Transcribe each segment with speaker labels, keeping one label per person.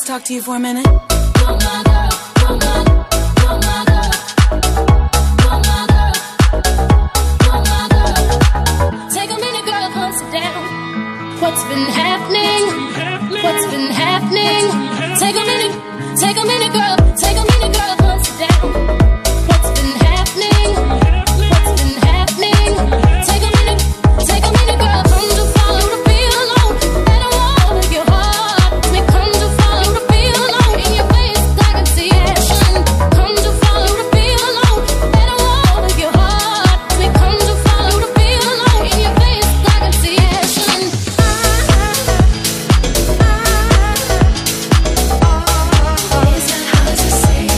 Speaker 1: talk to you for a minute?
Speaker 2: Take a minute, girl, come sit down. What's been happening? What's been happening? Take a minute, girl, come sit down. What's been happening? What's been happening? Take a minute, girl, come to follow the feel alone. Let it all of your heart. We come to follow the feel alone. In your face, I can see action. Come to follow the feel alone. Let it all of your heart. We come to follow the feel alone. In your face, I can see action. Is that hard to say?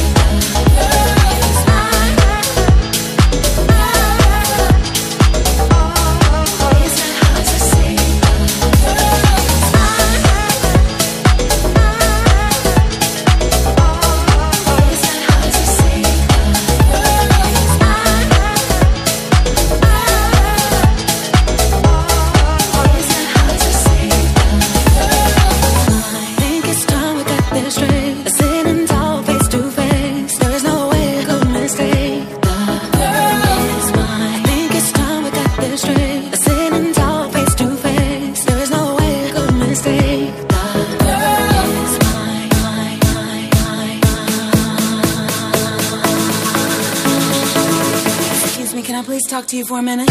Speaker 1: Can I please talk to you for a minute?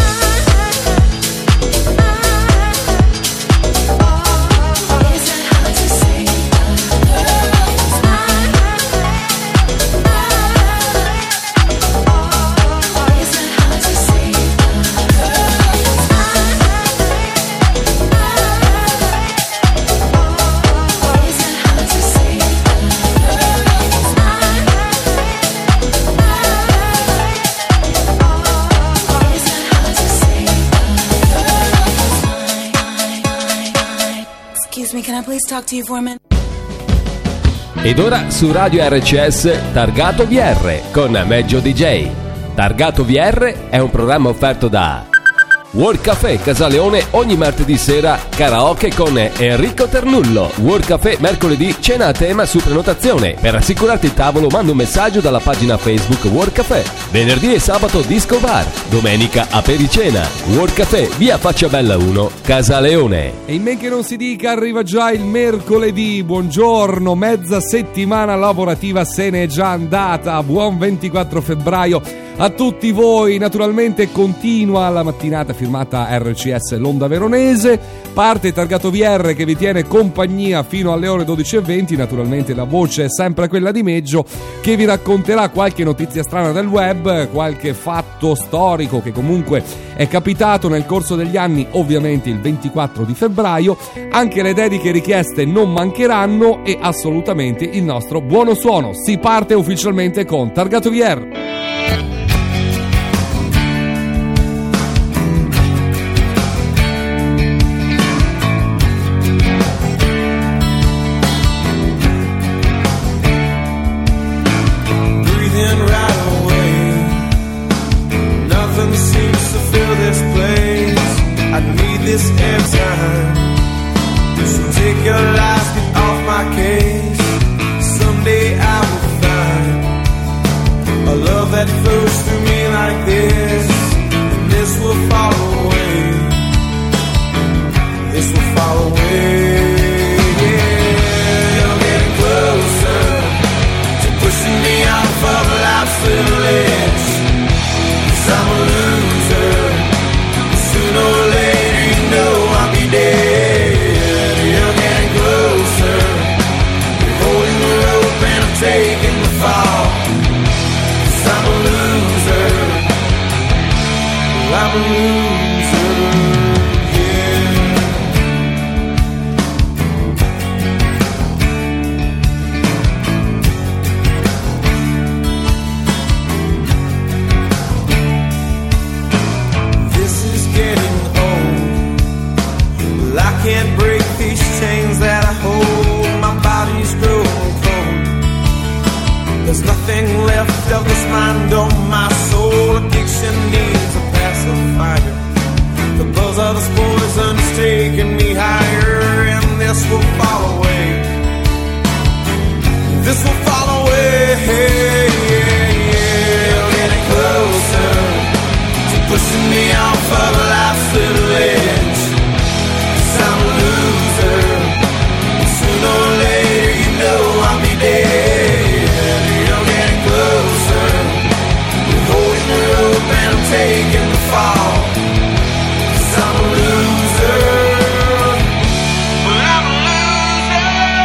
Speaker 1: Can I please talk to you for a minute?
Speaker 3: Ed ora su Radio RCS Targato VR con Meggio DJ. Targato VR è un programma offerto da World Café Casaleone ogni martedì sera karaoke con Enrico Ternullo. World Café mercoledì cena a tema su prenotazione. Per assicurarti il tavolo manda un messaggio dalla pagina Facebook World Café. Venerdì e sabato disco bar. Domenica apericena. World Café via Facciabella 1 Casaleone.
Speaker 4: E in men che non si dica arriva già il mercoledì. Buongiorno, mezza settimana lavorativa se n'è già andata. Buon 24 febbraio a tutti voi. Naturalmente continua la mattinata firmata RCS l'Onda Veronese, parte Targato VR che vi tiene compagnia fino alle ore 12:20. Naturalmente la voce è sempre quella di Meggio, che vi racconterà qualche notizia strana del web, qualche fatto storico che comunque è capitato nel corso degli anni, ovviamente il 24 di febbraio. Anche le dediche richieste non mancheranno e assolutamente il nostro buono suono. Si parte ufficialmente con Targato VR.
Speaker 5: That flows through me like this, and this will fall away. This will fall away. Yeah, you're getting closer to pushing me off of life's little edge. 'Cause I'm a loser. Sooner or later, you know I'll be dead. You're getting closer. You're holding the rope and I'm taking the fall. I'm a loser. I'm a loser. Yeah. This is getting old. Well, I can't break these chains that I hold. My body's growing cold. There's nothing left of this mind on my soul. Addiction needs a pacifier. The buzz of this poison's taking me higher, and this will fall away. pushing me off of life's little edge. 'Cause I'm a loser. Sooner or later, you know I'll be dead. You're getting closer. You're holding the rope and I'm taking the fall. 'Cause I'm a loser. Well, I'm a loser.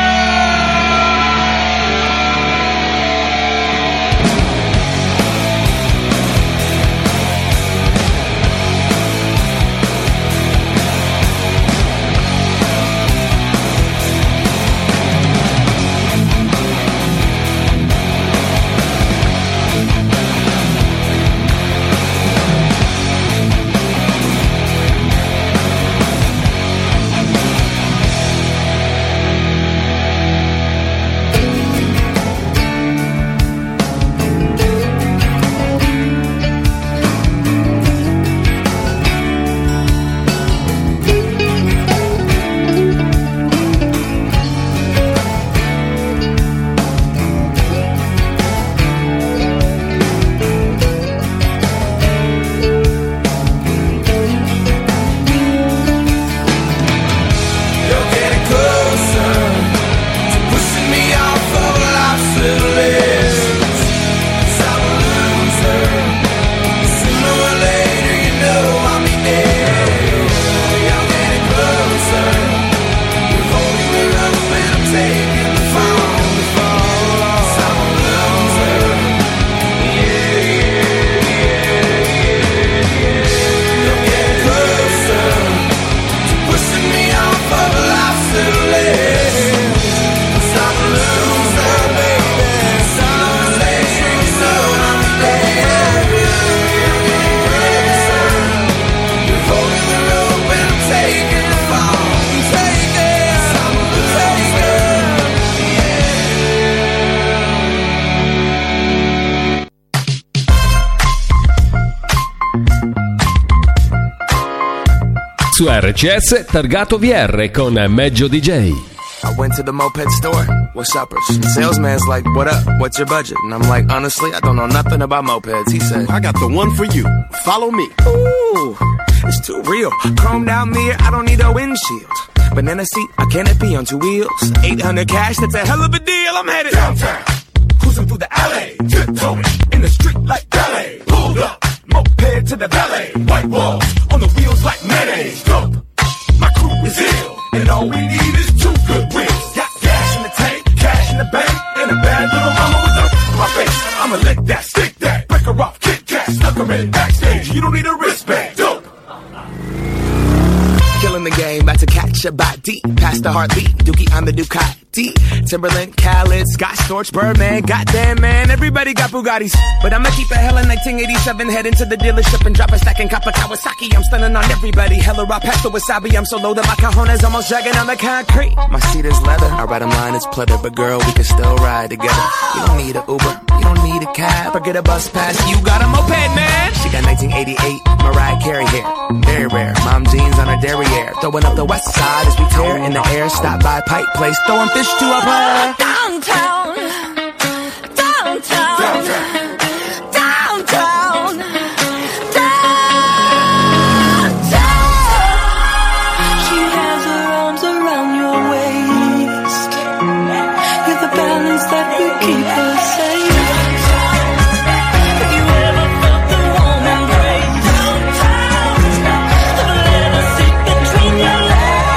Speaker 3: Su RCS Targato VR con Meggio DJ.
Speaker 6: I went to the moped store. What's uppers? The salesman's like, what up? What's your budget? And I'm like, honestly, I don't know nothing about mopeds. He said,
Speaker 7: I got the one for you. Follow me.
Speaker 6: ooh, it's too real. Chromed out mirror, I don't need a windshield. Banana seat, a canopy on two wheels. 800 cash, that's a hell of a deal. I'm headed
Speaker 5: Downtown, cruising through the alley, tiptoeing in the street like ballet. Pulled up, moped to the valet. White walls on the wheels like mayonnaise. Dope, my crew is ill, and all we need is two good wheels. Got gas in the tank, cash in the bank, and a bad little mama with a my face. I'ma lick that, stick that, break her off, kick cat, stuck her in backstage. You don't need a wristband. Dope.
Speaker 6: killing the game, about to catch a body. Past the heartbeat, Dookie on the Ducati. Timberland, Khaled, Scott Storch, Birdman. Goddamn, man, everybody got Bugattis. But I'ma keep it hella 1987. Head into the dealership and drop a stack in Kappa Kawasaki. I'm stunning on everybody. Hella raw pasta wasabi. I'm so low that my cajona's almost dragging on the concrete. My seat is leather. I ride 'em line, it's pleather. But girl, we can still ride together. You don't need a Uber. You don't need a cab or get a bus pass. You got a moped, man. She got 1988 Mariah Carey hair. Very rare. Mom jeans on her derriere. Throwing up the west side as we tear in the air. Stop by Pipe Place. Throwing fish to a player.
Speaker 2: Downtown, downtown, downtown, downtown, downtown. She has her arms around your waist. You're the balance that will keep her safe. Have you ever felt the warm embrace? Of a little seat between your legs.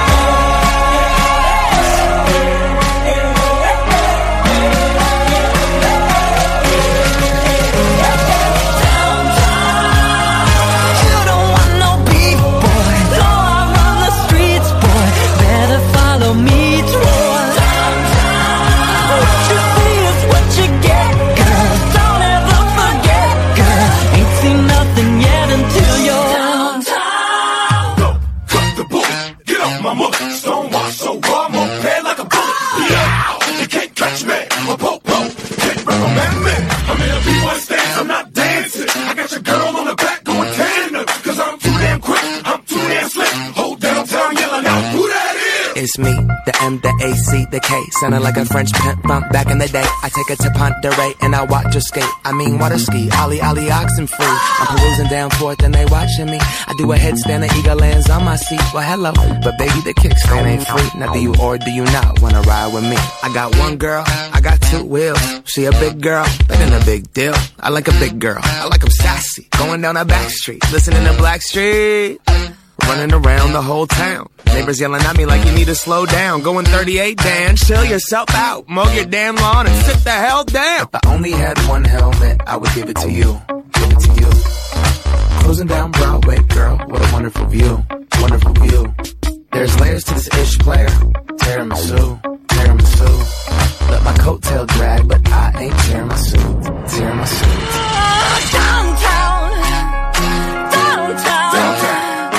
Speaker 2: You don't want no beef, boy. No, I run the streets, boy. Better follow me, Troy. What you see is what you get, girl. Don't ever forget, girl. Ain't seen nothing yet until you're downtown.
Speaker 5: Go, cut the bull, get off my muck. Stonewash so raw, I'm prepared like a bullet. Yeah, you can't catch me. I'm a po-po, can't recommend me. I'm in a B1 stance, I'm not dancing. I got your girl on the back going tandem. Cause I'm too damn quick, I'm too damn slick. Hold downtown yelling out, who that is?
Speaker 6: It's me, the M, the A, C, the K. Sounding like a French pimp from back in the day. I take her to Ponderay and I watch her skate. I mean water ski, ollie, oxen free. I'm perusing down forth and they watching me. I do a headstand and eagle lands on my seat. Well, hello, but baby, the kickstand ain't free. Now do you or do you not wanna ride with me? I got one girl, I got two wheels. She a big girl, that ain't a big deal. I like a big girl, I like 'em sassy. Going down a back street, listening to Blackstreet. Running around the whole town. Neighbors yelling at me like you need to slow down. Going 38, Dan, chill yourself out. Mow your damn lawn and sit the hell down. If I only had one helmet, I would give it to you. Give it to you. Cruising down Broadway, girl, what a wonderful view. Wonderful view. There's layers to this ish player. Tiramisu, tiramisu. Let my coattail drag, but I ain't tearing my suit. Tearing my suit.
Speaker 2: Downtown, downtown, downtown.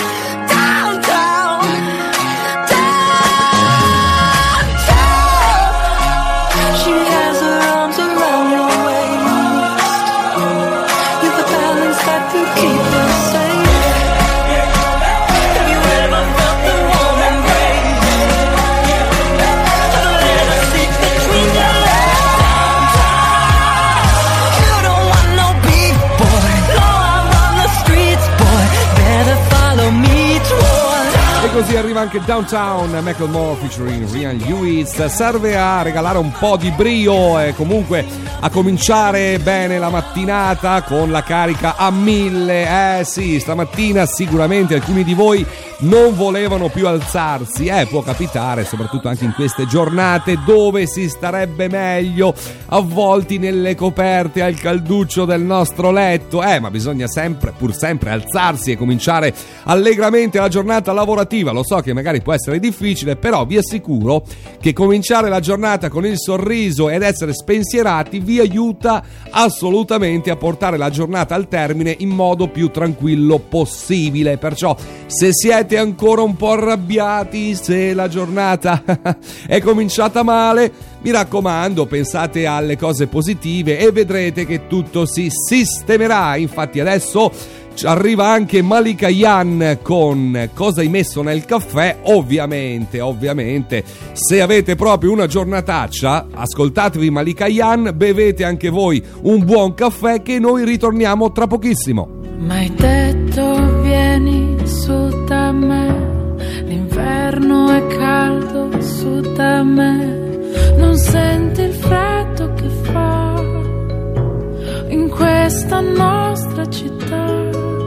Speaker 4: Così arriva anche Downtown, Macklemore featuring Ryan Lewis. Serve a regalare un po' di brio e comunque a cominciare bene la mattinata con la carica a 1000. Sì, stamattina sicuramente alcuni di voi non volevano più alzarsi. Può capitare, soprattutto anche in queste giornate dove si starebbe meglio avvolti nelle coperte al calduccio del nostro letto. Ma bisogna sempre, pur sempre alzarsi e cominciare allegramente la giornata lavorativa. Lo so che magari può essere difficile, però vi assicuro che cominciare la giornata con il sorriso ed essere spensierati vi aiuta assolutamente a portare la giornata al termine in modo più tranquillo possibile. Perciò, se siete ancora un po' arrabbiati, se la giornata è cominciata male, mi raccomando, pensate alle cose positive e vedrete che tutto si sistemerà. Infatti adesso arriva anche Malika Yan con Cosa hai messo nel caffè. Ovviamente, se avete proprio una giornataccia, ascoltatevi Malika Yan, bevete anche voi un buon caffè che noi ritorniamo tra pochissimo.
Speaker 8: M'hai detto vieni su da me, l'inverno è caldo su da me, non senti il freddo che fa in questa nostra città.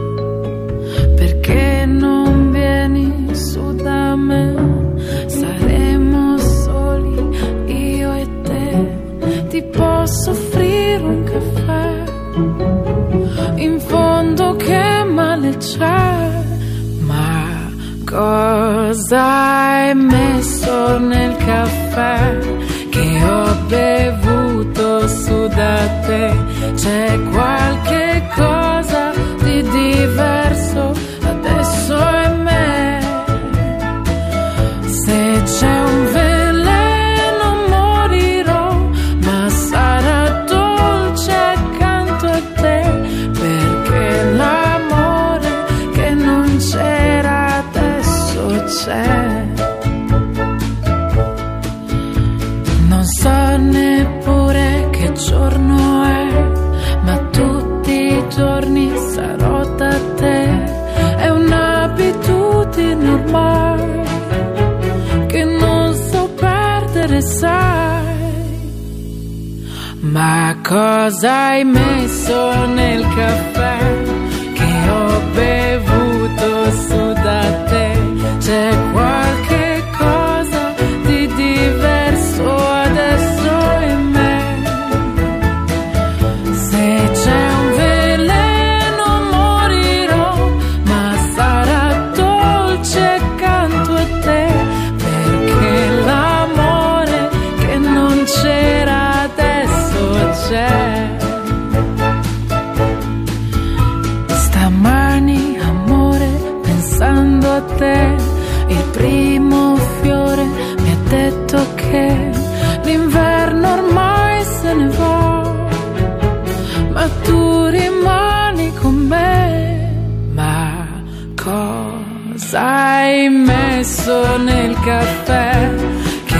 Speaker 8: Perché non vieni su da me? Saremo soli, io e te. Ti posso offrire un caffè. In fondo che male c'è? Ma cosa hai messo nel caffè che ho bevuto su da te? C'è qualche cosa di diverso adesso è me. Se c'è un veleno morirò, ma sarà dolce accanto a te, perché l'amore che non c'era adesso c'è. Non so neppure che giorno è, ma tutti i giorni sarò da te. È un'abitudine ormai che non so perdere, sai. Ma cosa hai messo nel caffè che ho bevuto su da te? C'è qualche cosa di diverso adesso in me. Se c'è un veleno morirò, ma sarà dolce accanto a te, perché l'amore che non c'era adesso c'è. Stamani, amore, pensando a te, il primo fiore mi ha detto che l'inverno ormai se ne va, ma tu rimani con me. Ma cosa hai messo nel caffè che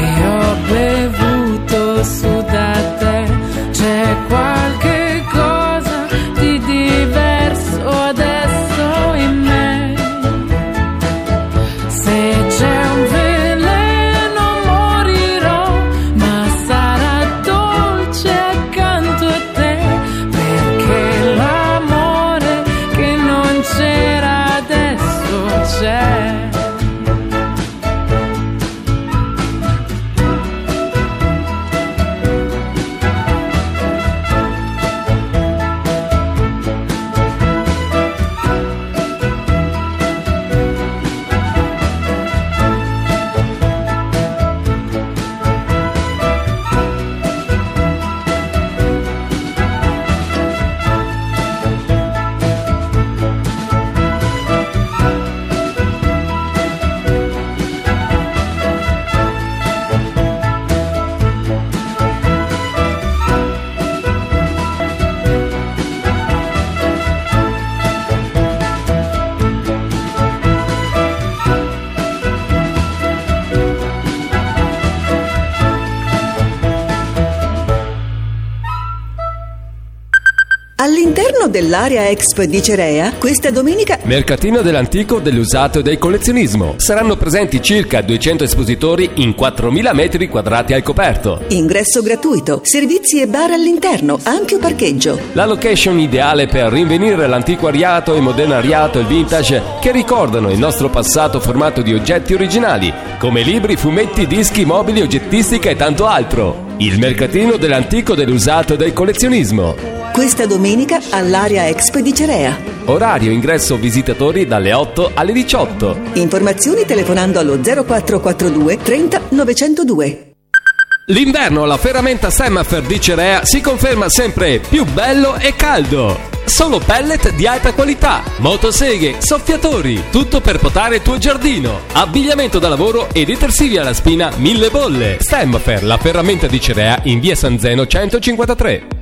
Speaker 8: su da te. C'è qualche cosa di diverso adesso in me. Se c'è un veleno morirò, ma sarà dolce accanto a te, perché l'amore che non c'era adesso c'è.
Speaker 9: All'interno dell'area Expo di Cerea, questa domenica
Speaker 3: Mercatino dell'antico, dell'usato e del collezionismo. Saranno presenti circa 200 espositori in 4.000 metri quadrati al coperto.
Speaker 9: ingresso gratuito, servizi e bar all'interno, ampio parcheggio.
Speaker 3: La location ideale per rinvenire l'antiquariato, il modernariato e il vintage che ricordano il nostro passato formato di oggetti originali, come libri, fumetti, dischi, mobili, oggettistica e tanto altro. Il mercatino dell'antico, dell'usato e del collezionismo.
Speaker 9: Questa domenica all'area Expo di Cerea.
Speaker 3: Orario ingresso visitatori dalle 8 alle 18.
Speaker 9: Informazioni telefonando allo 0442 30 902.
Speaker 3: L'inverno alla ferramenta Semafer di Cerea si conferma sempre più bello e caldo. Solo pellet di alta qualità, motoseghe, soffiatori, tutto per potare il tuo giardino, abbigliamento da lavoro e detersivi alla spina 1000 bolle. Semafer, la ferramenta di Cerea in via San Zeno 153.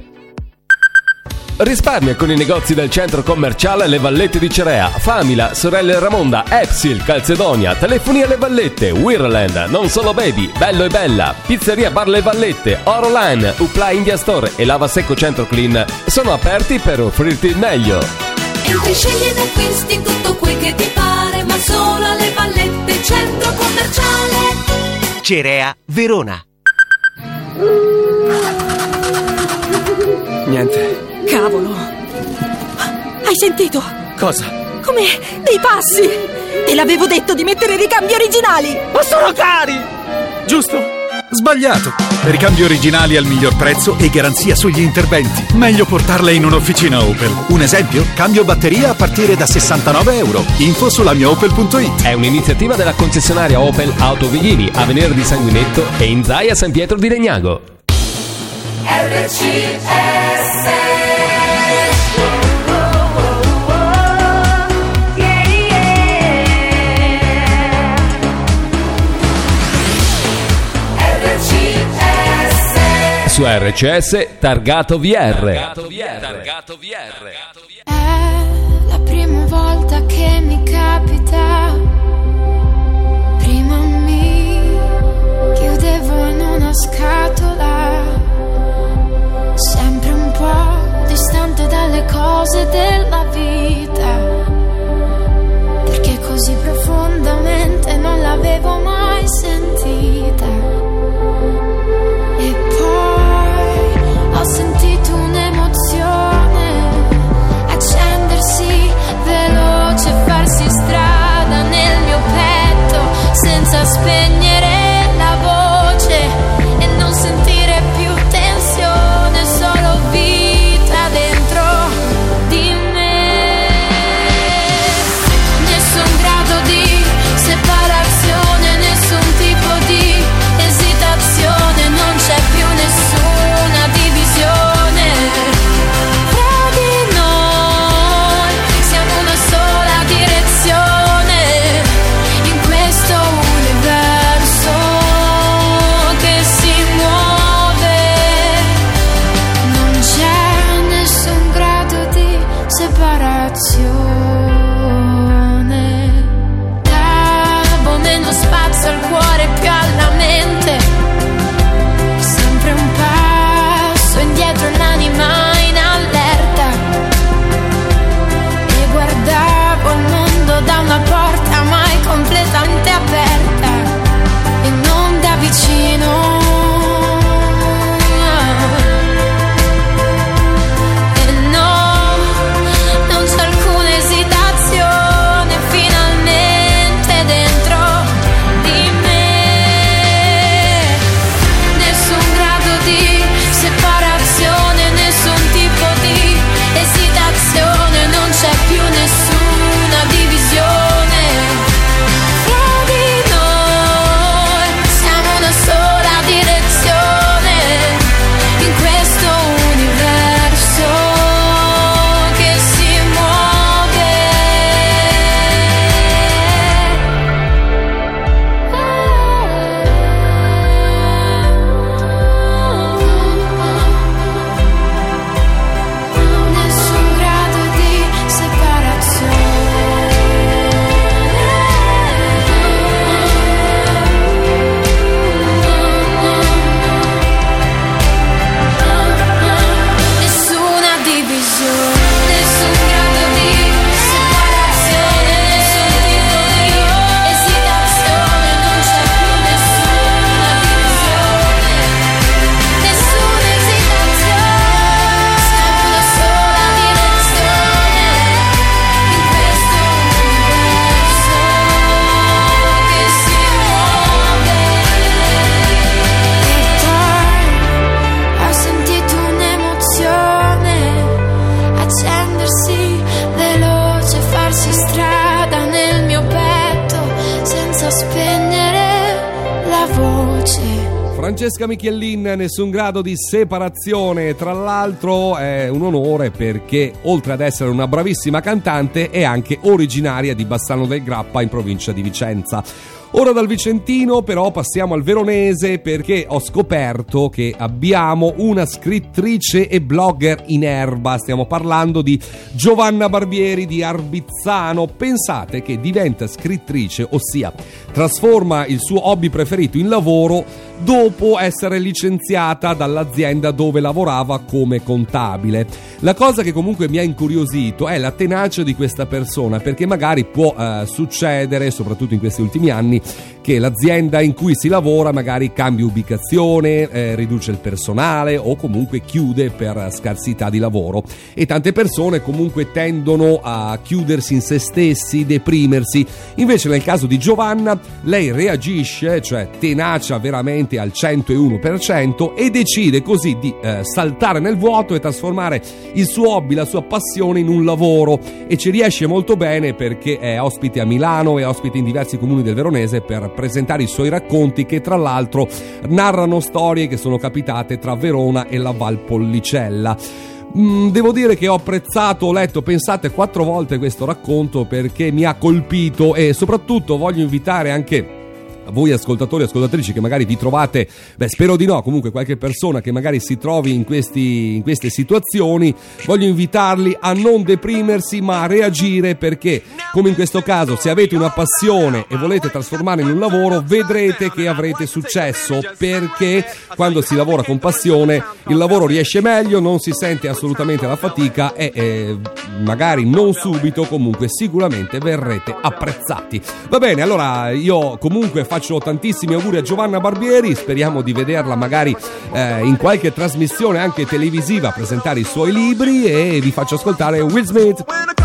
Speaker 3: Risparmia con i negozi del centro commerciale Le Vallette di Cerea, Famila, Sorelle Ramonda, Epsil, Calzedonia, Telefonia Le Vallette, Wirland, Non Solo Baby, Bello e Bella, Pizzeria Bar Le Vallette, Oroline, Upla India Store e Lava Secco Centro Clean sono aperti per offrirti il meglio.
Speaker 2: Entri, scegli ed acquisti tutto quel che ti pare, ma solo alle Vallette, centro commerciale
Speaker 10: Cerea, Verona.
Speaker 6: Niente.
Speaker 1: Cavolo! Hai sentito?
Speaker 6: Cosa?
Speaker 1: Come dei passi! Te l'avevo detto di mettere i ricambi originali!
Speaker 6: Ma sono cari!
Speaker 11: Giusto? Sbagliato. Ricambi originali al miglior prezzo e garanzia sugli interventi. Meglio portarle in un'officina Opel. Un esempio? Cambio batteria a partire da €69. Info sulla mia Opel.it.
Speaker 3: È un'iniziativa della concessionaria Opel Auto Viglini, a Venere di Sanguinetto e in Zaia San Pietro di Legnago.
Speaker 2: RCS.
Speaker 3: Su RCS Targato VR.
Speaker 8: È la prima volta che mi capita. Prima mi chiudevo in una scatola, sempre un po' distante dalle cose della vita, perché così profondamente non l'avevo mai sentita. E poi ho sentito un'emozione accendersi veloce, farsi strada.
Speaker 4: Francesca Michelin, Nessun grado di separazione. Tra l'altro è un onore perché oltre ad essere una bravissima cantante è anche originaria di Bassano del Grappa in provincia di Vicenza. Ora dal vicentino però passiamo al veronese, perché ho scoperto che abbiamo una scrittrice e blogger in erba. Stiamo parlando di Giovanna Barbieri di Arbizzano. Pensate che diventa scrittrice, ossia trasforma il suo hobby preferito in lavoro dopo essere licenziata dall'azienda dove lavorava come contabile. La cosa che comunque mi ha incuriosito è la tenacia di questa persona, perché magari può succedere, soprattutto in questi ultimi anni, che l'azienda in cui si lavora magari cambia ubicazione, riduce il personale o comunque chiude per scarsità di lavoro, e tante persone comunque tendono a chiudersi in se stessi, deprimersi. Invece nel caso di Giovanna lei reagisce, cioè tenacia veramente al 101%, e decide così di saltare nel vuoto e trasformare il suo hobby, la sua passione in un lavoro, e ci riesce molto bene perché è ospite a Milano e ospite in diversi comuni del Veronese per presentare i suoi racconti, che tra l'altro narrano storie che sono capitate tra Verona e la Val Pollicella. Devo dire che ho apprezzato, ho letto, pensate, 4 volte questo racconto perché mi ha colpito, e soprattutto voglio invitare anche voi ascoltatori e ascoltatrici che magari vi trovate, spero di no, comunque qualche persona che magari si trovi in queste situazioni, voglio invitarli a non deprimersi ma a reagire, perché come in questo caso, se avete una passione e volete trasformarla in un lavoro, vedrete che avrete successo, perché quando si lavora con passione il lavoro riesce meglio, non si sente assolutamente la fatica e magari non subito, comunque sicuramente verrete apprezzati. Va bene, allora io comunque faccio tantissimi auguri a Giovanna Barbieri, speriamo di vederla magari in qualche trasmissione anche televisiva a presentare i suoi libri, e vi faccio ascoltare Will Smith.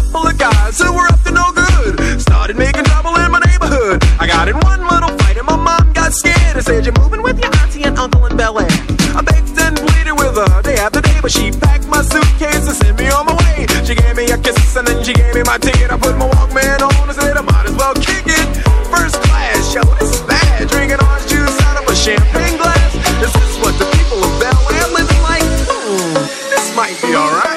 Speaker 5: Started making trouble in my neighborhood. I got in one little fight and my mom got scared and said, "You're moving with your auntie and uncle in Bel Air." I begged and pleaded with her day after day, but she packed my suitcase and sent me on my way. She gave me a kiss and then she gave me my ticket. I put my Walkman on and said I might as well kick it. First class, yo, this is bad. Drinking orange juice out of a champagne glass. This is what the people of Bel Air living like. This might be alright.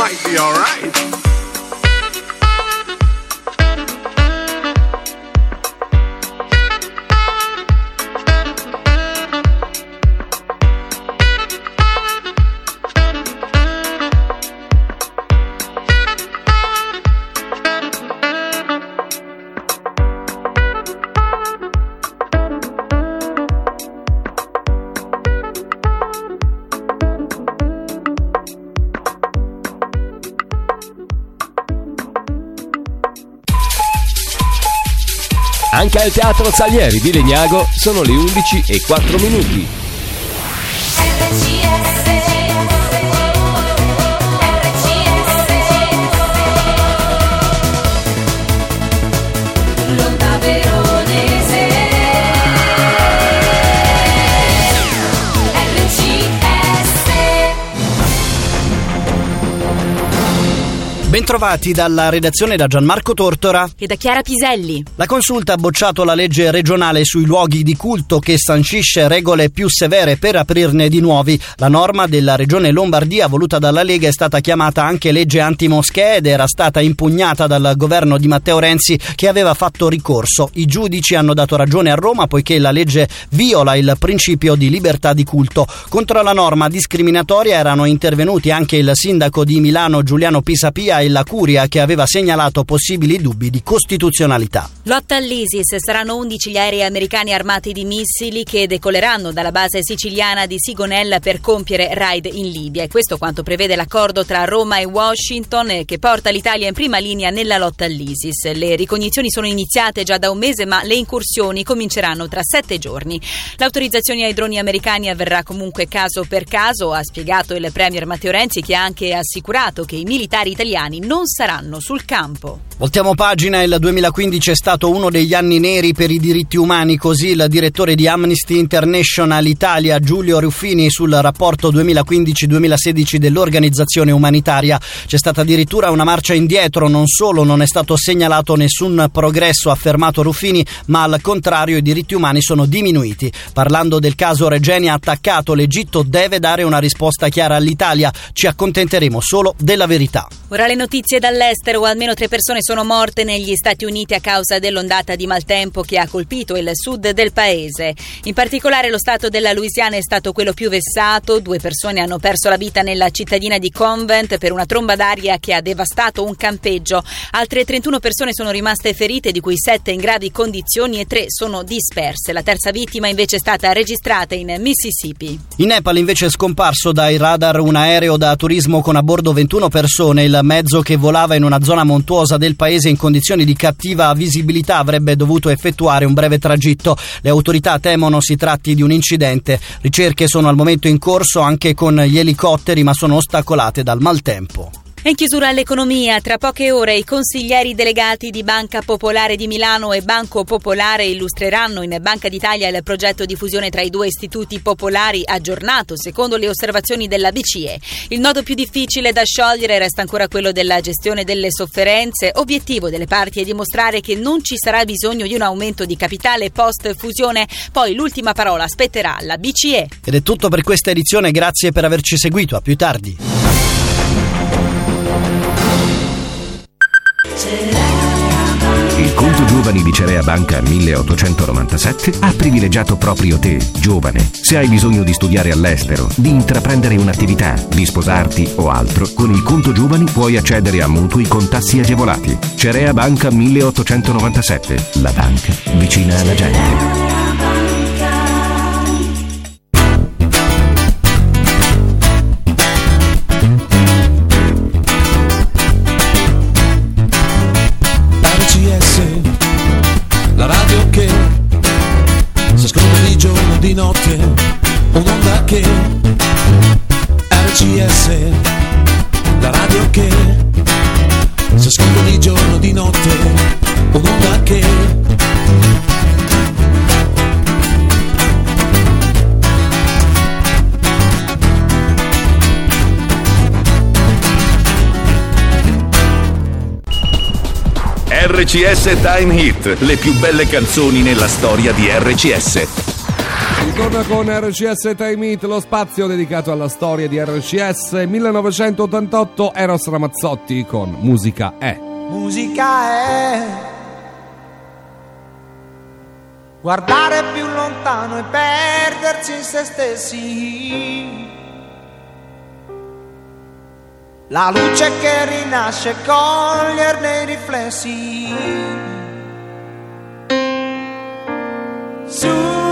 Speaker 7: might be alright.
Speaker 3: Anche al Teatro Salieri di Legnago sono le 11:04.
Speaker 10: Bentrovati dalla redazione da Gianmarco Tortora
Speaker 1: e da Chiara Piselli.
Speaker 10: La Consulta ha bocciato la legge regionale sui luoghi di culto che sancisce regole più severe per aprirne di nuovi. La norma della regione Lombardia voluta dalla Lega è stata chiamata anche legge antimoschee ed era stata impugnata dal governo di Matteo Renzi, che aveva fatto ricorso. I giudici hanno dato ragione a Roma poiché la legge viola il principio di libertà di culto. Contro la norma discriminatoria erano intervenuti anche il sindaco di Milano Giuliano Pisapia e la Curia, che aveva segnalato possibili dubbi di costituzionalità.
Speaker 1: Lotta all'ISIS: saranno 11 gli aerei americani armati di missili che decoleranno dalla base siciliana di Sigonella per compiere raid in Libia. E questo quanto prevede l'accordo tra Roma e Washington, che porta l'Italia in prima linea nella lotta all'ISIS. Le ricognizioni sono iniziate già da un mese, ma le incursioni cominceranno tra 7 giorni. L'autorizzazione ai droni americani avverrà comunque caso per caso, ha spiegato il premier Matteo Renzi, che ha anche assicurato che i militari italiani non saranno sul campo.
Speaker 10: Voltiamo pagina. Il 2015 è stato uno degli anni neri per i diritti umani, così il direttore di Amnesty International Italia Giulio Ruffini sul rapporto 2015-2016 dell'organizzazione umanitaria. C'è stata addirittura una marcia indietro, non solo non è stato segnalato nessun progresso, ha affermato Ruffini, ma al contrario i diritti umani sono diminuiti. Parlando del caso Regeni ha attaccato: l'Egitto deve dare una risposta chiara all'Italia, ci accontenteremo solo della verità.
Speaker 1: Ora le notizie dall'estero. Almeno 3 persone sono morte negli Stati Uniti a causa dell'ondata di maltempo che ha colpito il sud del paese. In particolare lo stato della Louisiana è stato quello più vessato. 2 persone hanno perso la vita nella cittadina di Convent per una tromba d'aria che ha devastato un campeggio. Altre 31 persone sono rimaste ferite, di cui 7 in gravi condizioni e 3 sono disperse. La terza vittima invece è stata registrata in Mississippi.
Speaker 10: In Nepal invece è scomparso dai radar un aereo da turismo con a bordo 21 persone. Il mezzo, che volava in una zona montuosa del paese in condizioni di cattiva visibilità, avrebbe dovuto effettuare un breve tragitto. Le autorità temono si tratti di un incidente. Ricerche sono al momento in corso anche con gli elicotteri, ma sono ostacolate dal maltempo.
Speaker 1: E in chiusura all'economia, tra poche ore i consiglieri delegati di Banca Popolare di Milano e Banco Popolare illustreranno in Banca d'Italia il progetto di fusione tra i 2 istituti popolari, aggiornato secondo le osservazioni della BCE. Il nodo più difficile da sciogliere resta ancora quello della gestione delle sofferenze. Obiettivo delle parti è dimostrare che non ci sarà bisogno di un aumento di capitale post fusione. Poi l'ultima parola spetterà alla BCE.
Speaker 10: Ed è tutto per questa edizione, grazie per averci seguito, a più tardi.
Speaker 12: Il conto giovani di Cerea Banca 1897 ha privilegiato proprio te, giovane. Se hai bisogno di studiare all'estero, di intraprendere un'attività, di sposarti o altro, con il conto giovani puoi accedere a mutui con tassi agevolati. Cerea Banca 1897, la banca vicina alla gente.
Speaker 5: La radio che si ascolta di giorno, di notte, un'onda che RCS, la radio che si ascolta di giorno, di notte, un'onda che
Speaker 13: RCS Time Hit, le più belle canzoni nella storia di RCS.
Speaker 4: Ritorna con RCS Time It, lo spazio dedicato alla storia di RCS. 1988, Eros Ramazzotti con Musica è.
Speaker 13: Musica è guardare più lontano e perdersi in se stessi. La luce che rinasce, coglierne i riflessi. Su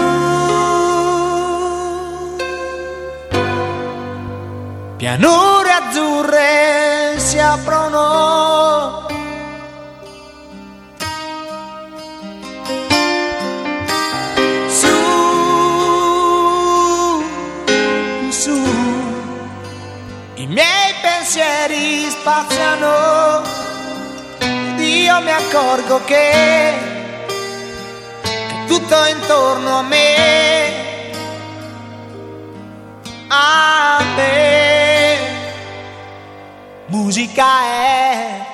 Speaker 13: pianure azzurre si aprono. I miei pensieri spaziano ed io mi accorgo che tutto intorno a me, musica è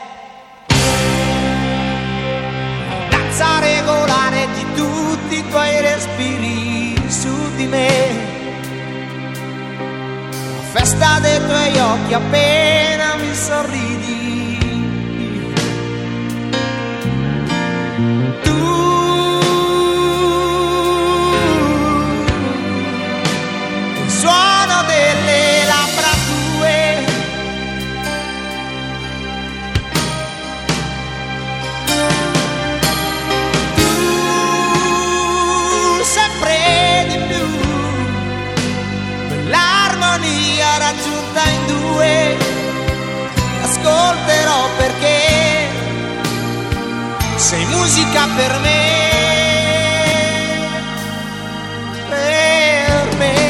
Speaker 13: danza regolare di tutti i tuoi respiri su di me. Festa dei tuoi occhi appena mi sorridi. Tu, il suono delle labbra tue, tu sempre di più, quell'armonia raggiunta in due, ascolterò perché sei musica per me, per me.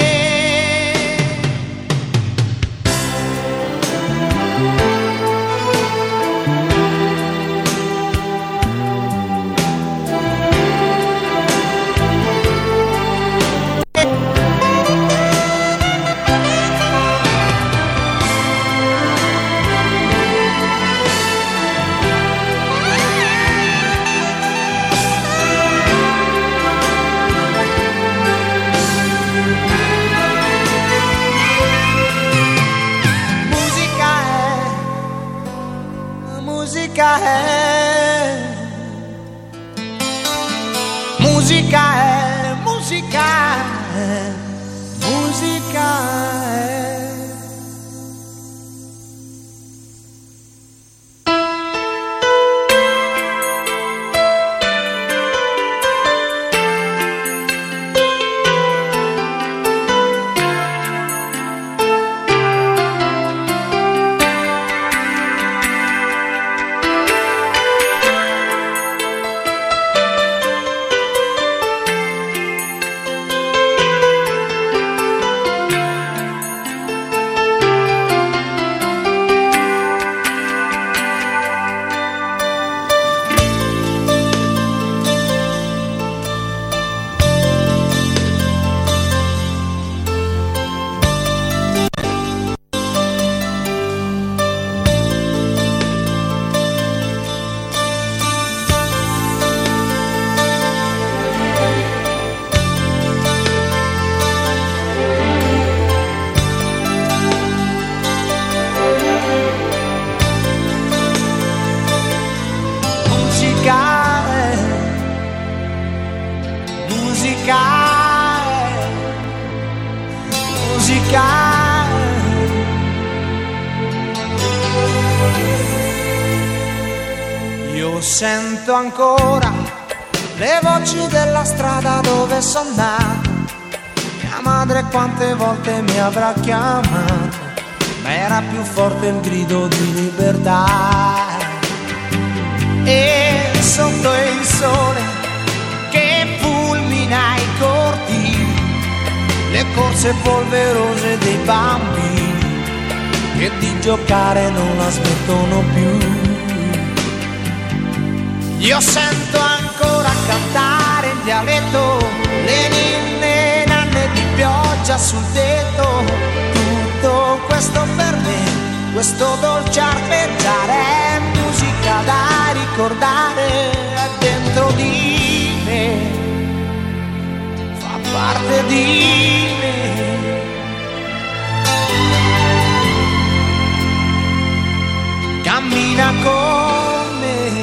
Speaker 13: Musica è, musica è, musica è, musica è. Io sento ancora le voci della strada dove sono nato. Mia madre quante volte mi avrà chiamato, ma era più forte il grido di libertà. E sotto il sole che fulmina i corti, le corse polverose dei bambini che di giocare non la smettono più. Io sento ancora cantare in dialetto le ninne nanne di pioggia sul tetto. Tutto questo per me, questo dolce arpeggiare è musica da ricordare, è dentro di me. Fa parte di me. Cammina con me.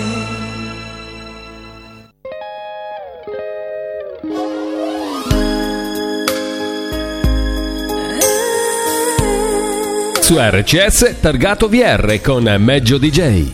Speaker 3: Su RCS Targato VR con Meggio DJ.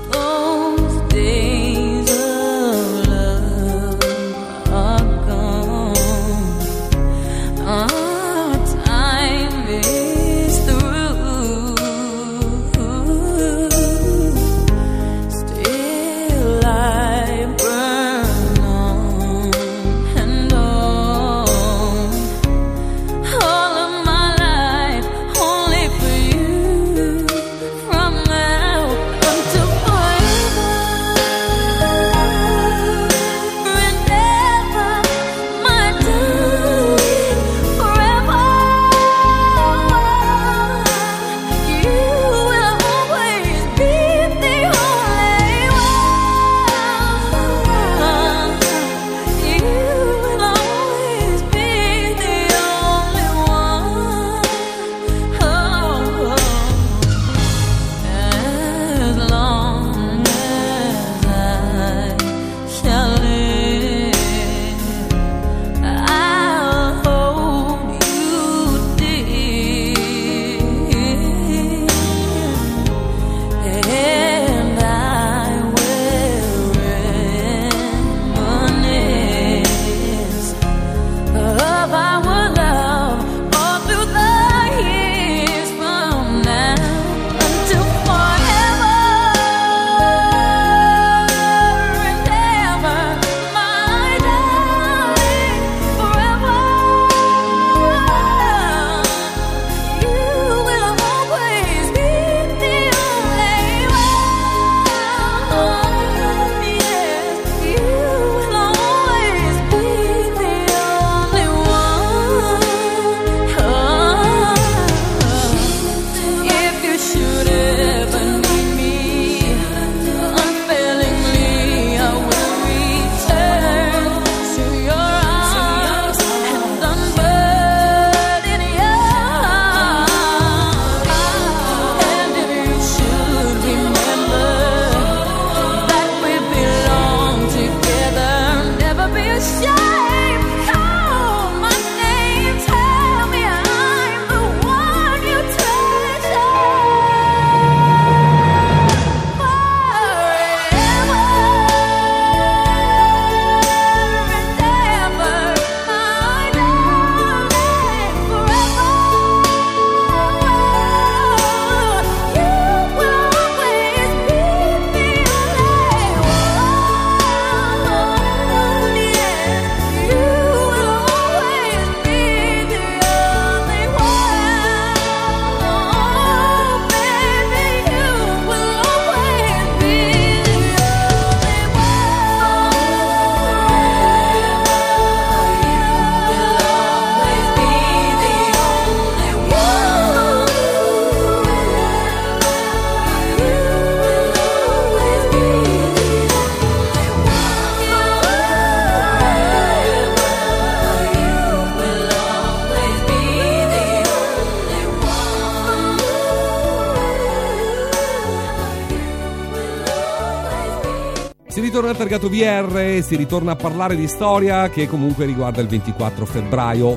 Speaker 4: Si ritorna a Targato VR, si ritorna a parlare di storia che comunque riguarda il 24 febbraio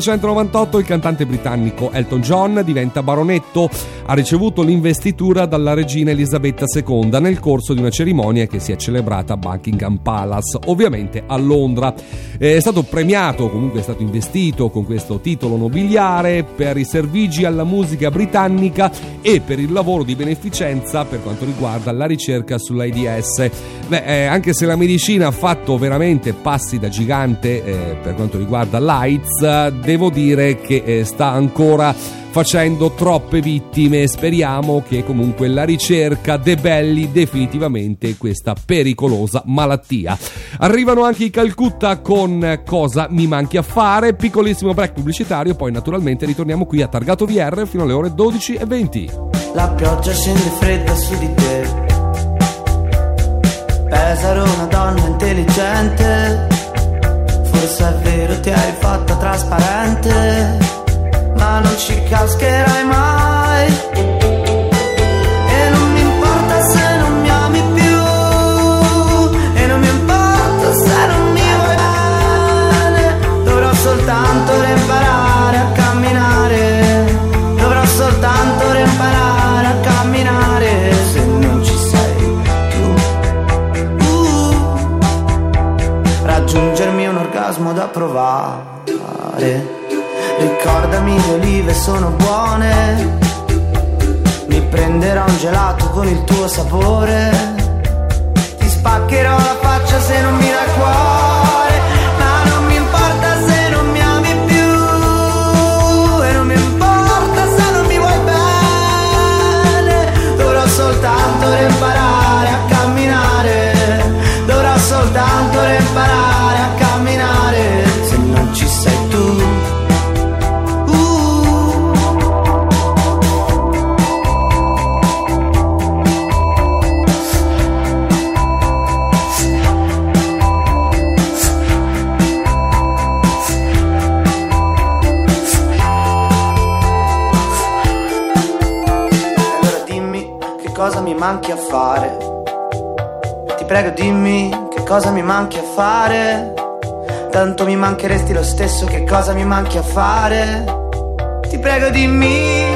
Speaker 4: 1998. Il cantante britannico Elton John diventa baronetto, ha ricevuto l'investitura dalla regina Elisabetta II nel corso di una cerimonia che si è celebrata a Buckingham Palace, ovviamente a Londra. È stato premiato, comunque è stato investito con questo titolo nobiliare per i servigi alla musica britannica e per il lavoro di beneficenza per quanto riguarda la ricerca sull'AIDS. Anche se la medicina ha fatto veramente passi da gigante per quanto riguarda l'AIDS, devo dire che sta ancora facendo troppe vittime. Speriamo che comunque la ricerca debelli definitivamente questa pericolosa malattia. Arrivano anche i Calcutta con Cosa mi manchi a fare, piccolissimo break pubblicitario, poi naturalmente ritorniamo qui a Targato VR fino alle ore 12:20.
Speaker 13: La pioggia scende fredda su di te, Pesaro una donna intelligente, se è vero ti hai fatta trasparente, ma non ci cascherai mai. E non mi importa se non mi ami più, e non mi importa se non mi vuoi bene. Dovrò soltanto imparare a camminare, dovrò soltanto imparare a camminare. Se non ci sei tu, raggiungermi un orgasmo da provare. Ricordami, le olive sono buone, mi prenderò un gelato con il tuo sapore, ti spaccherò la faccia se non mi dai cuore, ma non mi importa se non mi ami più, e non mi importa se non mi vuoi bene. Dovrò soltanto imparare a camminare, dovrò soltanto imparare a camminare. Se non ci sei tu, cosa mi manchi a fare? Ti prego dimmi che cosa mi manchi a fare. Tanto mi mancheresti lo stesso, che cosa mi manchi a fare? Ti prego dimmi.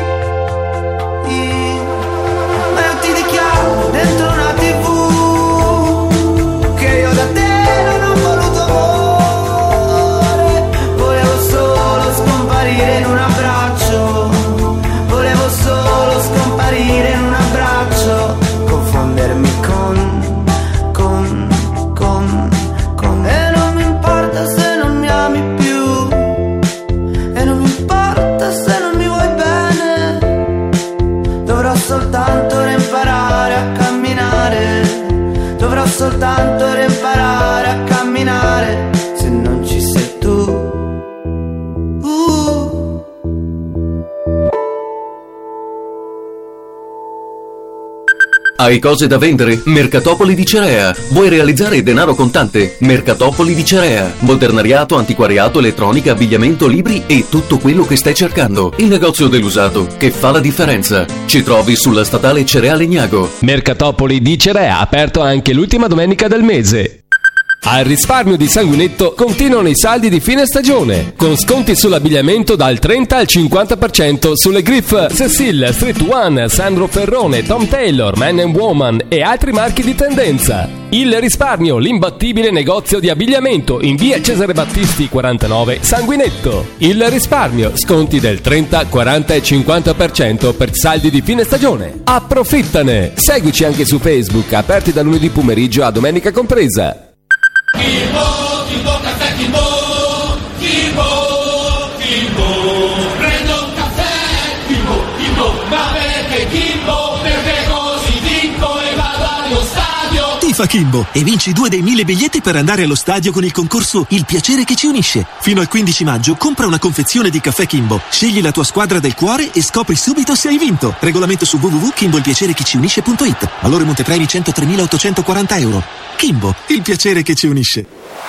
Speaker 13: Ma io ti dichiaro dentro una TV che io da te non ho voluto amore. Volevo solo scomparire in un abbraccio, volevo solo scomparire in un abbraccio, confondermi con. E non mi importa se non mi ami più, e non mi importa se non mi vuoi bene. Dovrò soltanto imparare a camminare, dovrò soltanto imparare a camminare. Se non ci sei tu,
Speaker 14: Hai cose da vendere? Mercatopoli di Cerea. Vuoi realizzare denaro contante? Mercatopoli di Cerea. Modernariato, antiquariato, elettronica, abbigliamento, libri e tutto quello che stai cercando. Il negozio dell'usato che fa la differenza. Ci trovi sulla statale Cerea Legnago.
Speaker 3: Mercatopoli di Cerea, aperto anche l'ultima domenica del mese. Al risparmio di Sanguinetto continuano i saldi di fine stagione, con sconti sull'abbigliamento dal 30 al 50% sulle Griff, Cecil, Street One, Sandro Ferrone, Tom Taylor, Man & Woman e altri marchi di tendenza. Il risparmio, l'imbattibile negozio di abbigliamento in via Cesare Battisti 49, Sanguinetto. Il risparmio, sconti del 30, 40 e 50% per saldi di fine stagione. Approfittane! Seguici anche su Facebook, aperti da lunedì pomeriggio a domenica compresa.
Speaker 5: Kimbo, caffè Kimbo, prendo un caffè, Kimbo, ma perché Kimbo? Perché così vinco e vado allo stadio.
Speaker 15: Tifa Kimbo e vinci 2 dei 1000 biglietti per andare allo stadio con il concorso Il piacere che ci unisce. Fino al 15 maggio compra una confezione di caffè Kimbo, scegli la tua squadra del cuore e scopri subito se hai vinto. Regolamento su www.kimboilpiacerechici-unisce.it. Valore montepremi 103.840 euro. Kimbo, il piacere che ci unisce.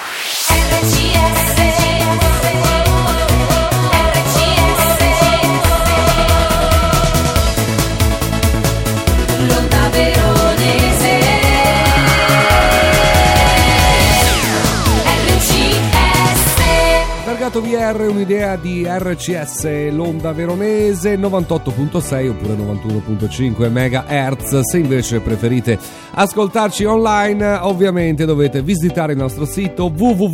Speaker 4: Targato VR, un'idea di RCS, l'onda veronese 98.6 oppure 91.5 MHz. Se invece preferite ascoltarci online, ovviamente dovete visitare il nostro sito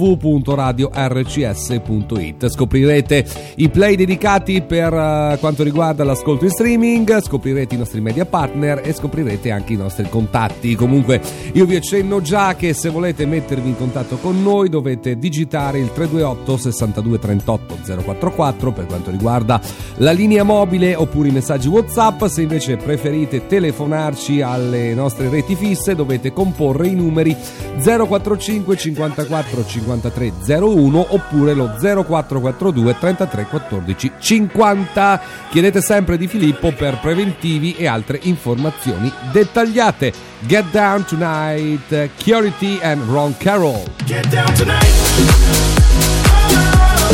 Speaker 4: www.radiorcs.it. Scoprirete i play dedicati per quanto riguarda l'ascolto in streaming, scoprirete i nostri media partner e scoprirete anche i nostri contatti. Comunque io vi accenno già che se volete mettervi in contatto con noi dovete digitare il 328 62 38 044 per quanto riguarda la linea mobile oppure i messaggi WhatsApp. Se invece preferite telefonarci alle nostre reti fisse dovete comporre i numeri 045 54 53 01 oppure lo 0442 33 14 50. Chiedete sempre di Filippo per preventivi e altre informazioni dettagliate. Get Down Tonight, Curity and Ron Carroll.
Speaker 5: Get down tonight.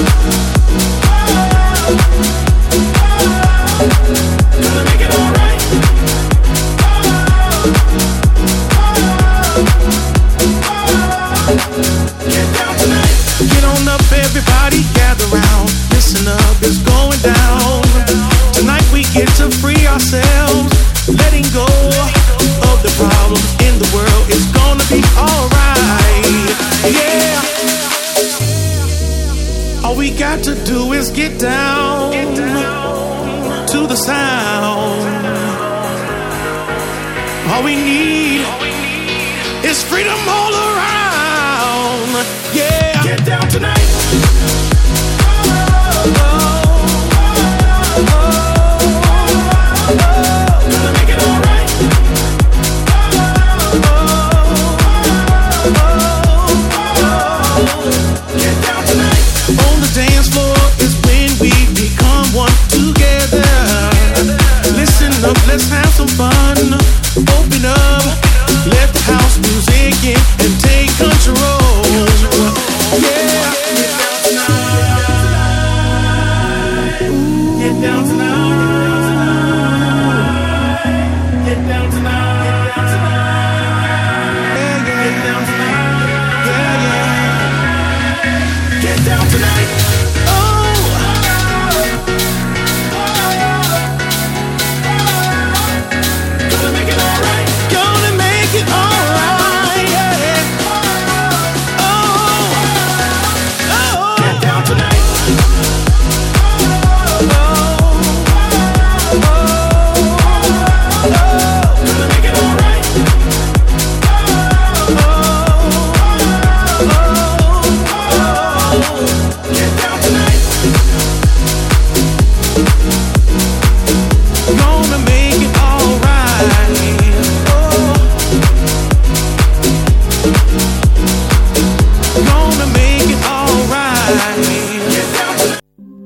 Speaker 5: Get on up, everybody, gather round. Listen up, it's going down. Tonight we get to free ourselves, letting go of the problems in the world. It's gonna be alright, yeah. All we got to do is get down to the sound. All we need is freedom all around, yeah. Get down tonight. On the dance floor is when we become one together. Listen up, let's have some fun. Open up, let the house music in and take control. Yeah. Get down tonight. Get down tonight. Get down tonight. Yeah, yeah. Get down tonight. Yeah, yeah. Get down tonight. Gonna make it alright. Gonna make it alright. Yeah. Get down tonight. Gonna make it alright. Get down tonight. Gonna make it alright. Gonna make it alright. Get down tonight.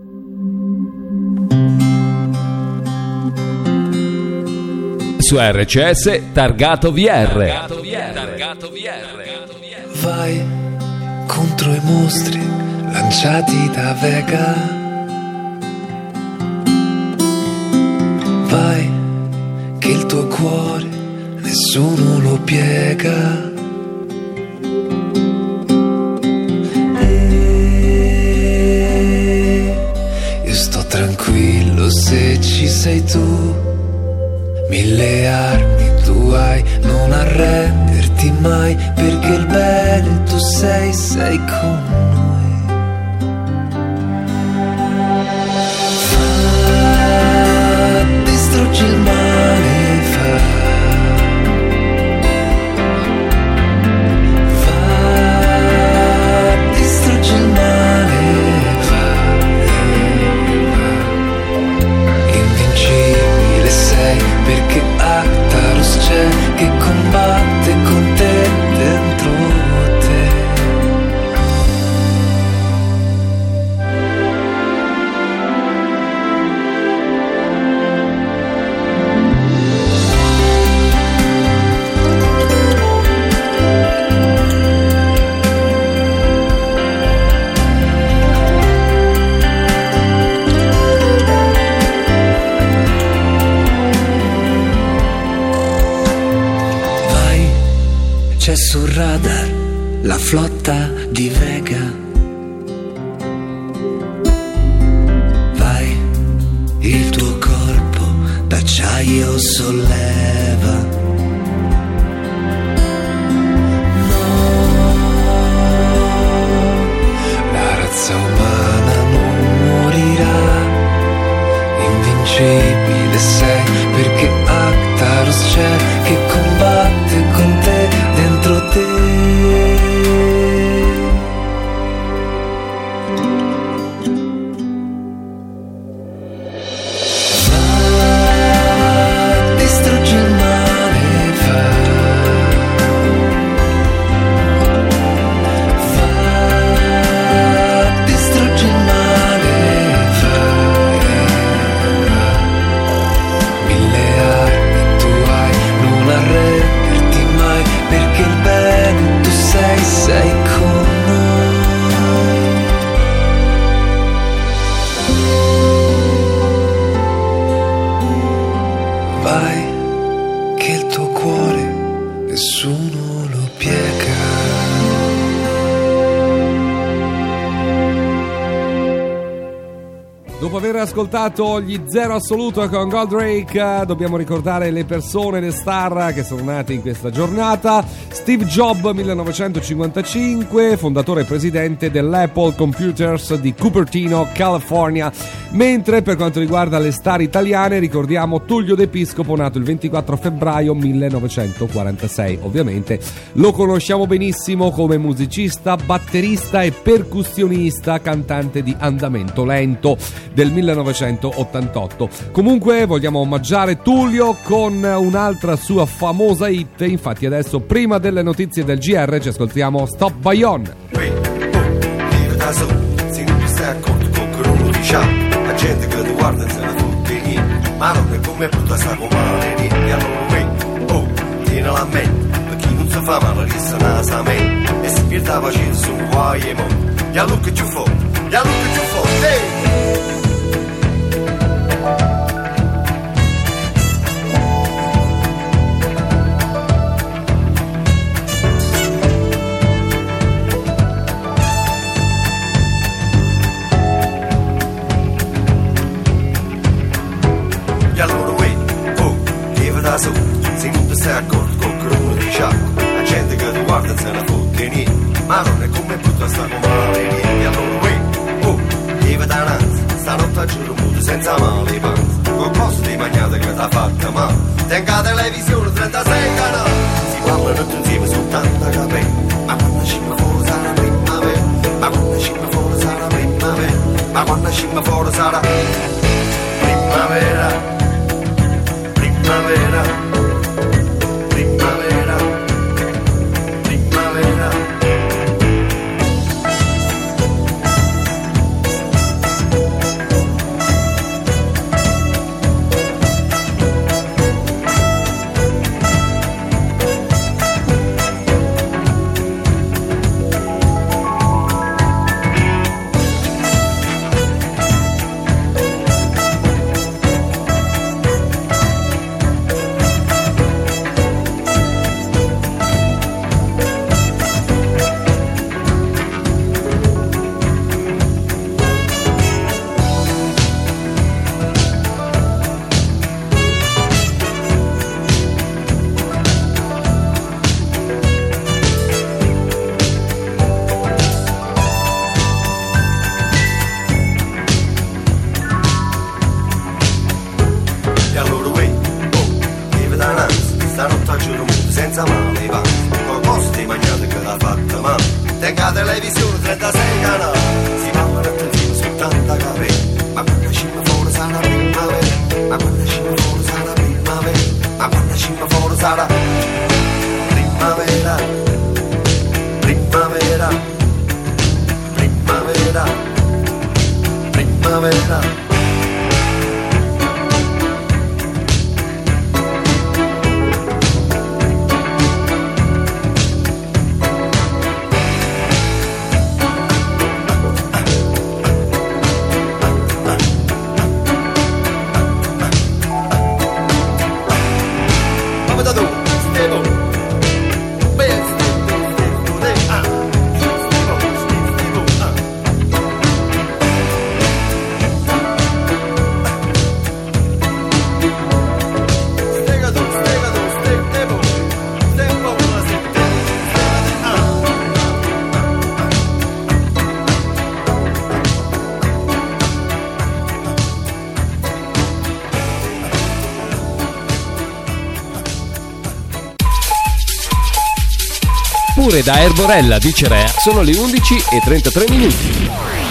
Speaker 3: Su RCS targato VR.
Speaker 16: Vai contro i mostri lanciati da Vega. Vai che il tuo cuore nessuno lo piega. Io sto tranquillo se ci sei tu. 1000 armi tu hai, non arrenderti mai, perché il bene tu sei con noi. Distruggi il male, distruggi il male, invincibile sei, perché Actaros c'è che combatte con te dentro te. C'è sul radar la flotta di Vega. Vai, il tuo corpo d'acciaio solleva. No, la razza umana non morirà. Invincibile sei, perché Actaros c'è che combatte con te dentro te. Distruggi il male, distruggi il male, 1000 armi tu hai, non arrendere. che il tuo cuore nessuno lo piega.
Speaker 4: Dopo aver ascoltato gli Zero Assoluto con Goldrake, dobbiamo ricordare le persone, le star che sono nate in questa giornata. Steve Jobs, 1955, fondatore e presidente dell'Apple Computers di Cupertino, California. Mentre per quanto riguarda le star italiane ricordiamo Tullio De Piscopo, nato il 24 febbraio 1946. Ovviamente lo conosciamo benissimo come musicista, batterista e percussionista, cantante di Andamento Lento del 1988. Comunque vogliamo omaggiare Tullio con un'altra sua famosa hit. Infatti adesso, prima delle notizie del GR, ci ascoltiamo Stop Bayon.
Speaker 5: La gente che ti guarda se ne fotte niente, ma non è come porta sta comare niente. Allora tieni la mente, per chi non si fa male resta nasa mente, e si pierde la pace su guai e monti. Ya look at you for, ya look at you for, hey! Se non ti stai accorto con crono di sciacco, la gente che ti guarda se ne fotte niente, ma non è come brutta sta comare niente. Allora deve dananza, stanotte a giorno muto senza male i panza, con cose di magnate che t'ha fatta male. Tenga televisione 36 canali, si parlano tutti insieme su tanta capelli, ma quando scimma fuori sarà primavera, ma quando scimma fuori sarà primavera, ma quando scimma fuori sarà primavera, primavera, primavera, primavera. Senza male va, con cose di magnate che l'ha fatta male. Tenga televisione 36 canali, si parlano tutti su tanta capelli, ma quando scimma fuori sarà primavera, ma quando scimma fuori sarà primavera, ma quando scimma fuori sarà primavera, primavera, primavera, primavera.
Speaker 3: Pure da Erborella di Cerea sono le 11:33 minuti.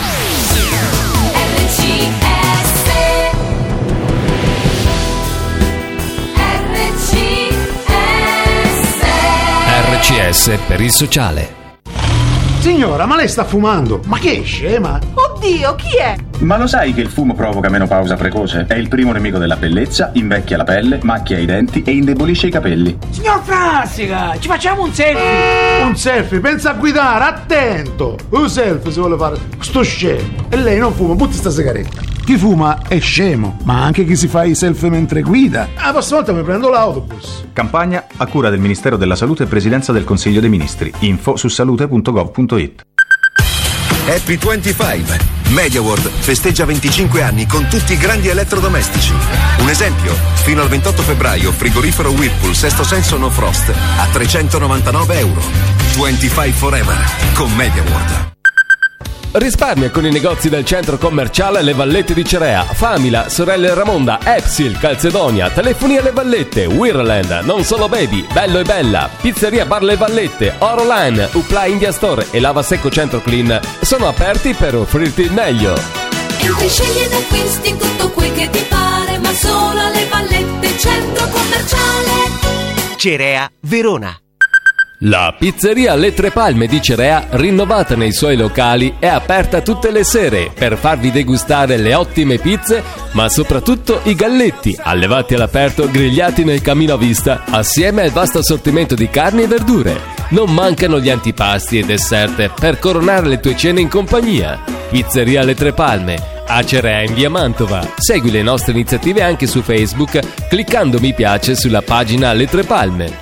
Speaker 3: RCS per il sociale.
Speaker 17: Signora, ma lei sta fumando? Ma che scema!
Speaker 18: Oddio, chi è?
Speaker 19: Ma lo sai che il fumo provoca menopausa precoce? È il primo nemico della bellezza, invecchia la pelle, macchia i denti e indebolisce i capelli.
Speaker 17: Signor Frassica, ci facciamo un selfie! Un selfie? Pensa a guidare, attento! Un selfie si vuole fare sto scemo! E lei non fuma, butti sta sigaretta!
Speaker 18: Chi fuma è scemo, ma anche chi si fa i selfie mentre guida. La prossima volta mi prendo l'autobus.
Speaker 20: Campagna a cura del Ministero della Salute e Presidenza del Consiglio dei Ministri. Info su salute.gov.it.
Speaker 21: Happy 25. MediaWorld festeggia 25 anni con tutti i grandi elettrodomestici. Un esempio, fino al 28 febbraio frigorifero Whirlpool sesto senso no frost a €399. 25 forever con MediaWorld.
Speaker 3: Risparmia con i negozi del centro commerciale Le Vallette di Cerea, Famila, Sorelle Ramonda, Epsil, Calzedonia, Telefoni alle Vallette, Wirland, Non Solo Baby, Bello e Bella, Pizzeria Bar Le Vallette, Oroline, Upla India Store e Lava Secco Centro Clean sono aperti per offrirti il meglio.
Speaker 2: Entri, scegli ed acquisti tutto quel che ti pare, ma solo alle Vallette, centro commerciale
Speaker 3: Cerea, Verona. La pizzeria Le Tre Palme di Cerea, rinnovata nei suoi locali, è aperta tutte le sere per farvi degustare le ottime pizze, ma soprattutto i galletti, allevati all'aperto, grigliati nel camino a vista, assieme al vasto assortimento di carni e verdure. Non mancano gli antipasti e dessert per coronare le tue cene in compagnia. Pizzeria Le Tre Palme, a Cerea in via Mantova. Segui le nostre iniziative anche su Facebook cliccando mi piace sulla pagina Le Tre Palme.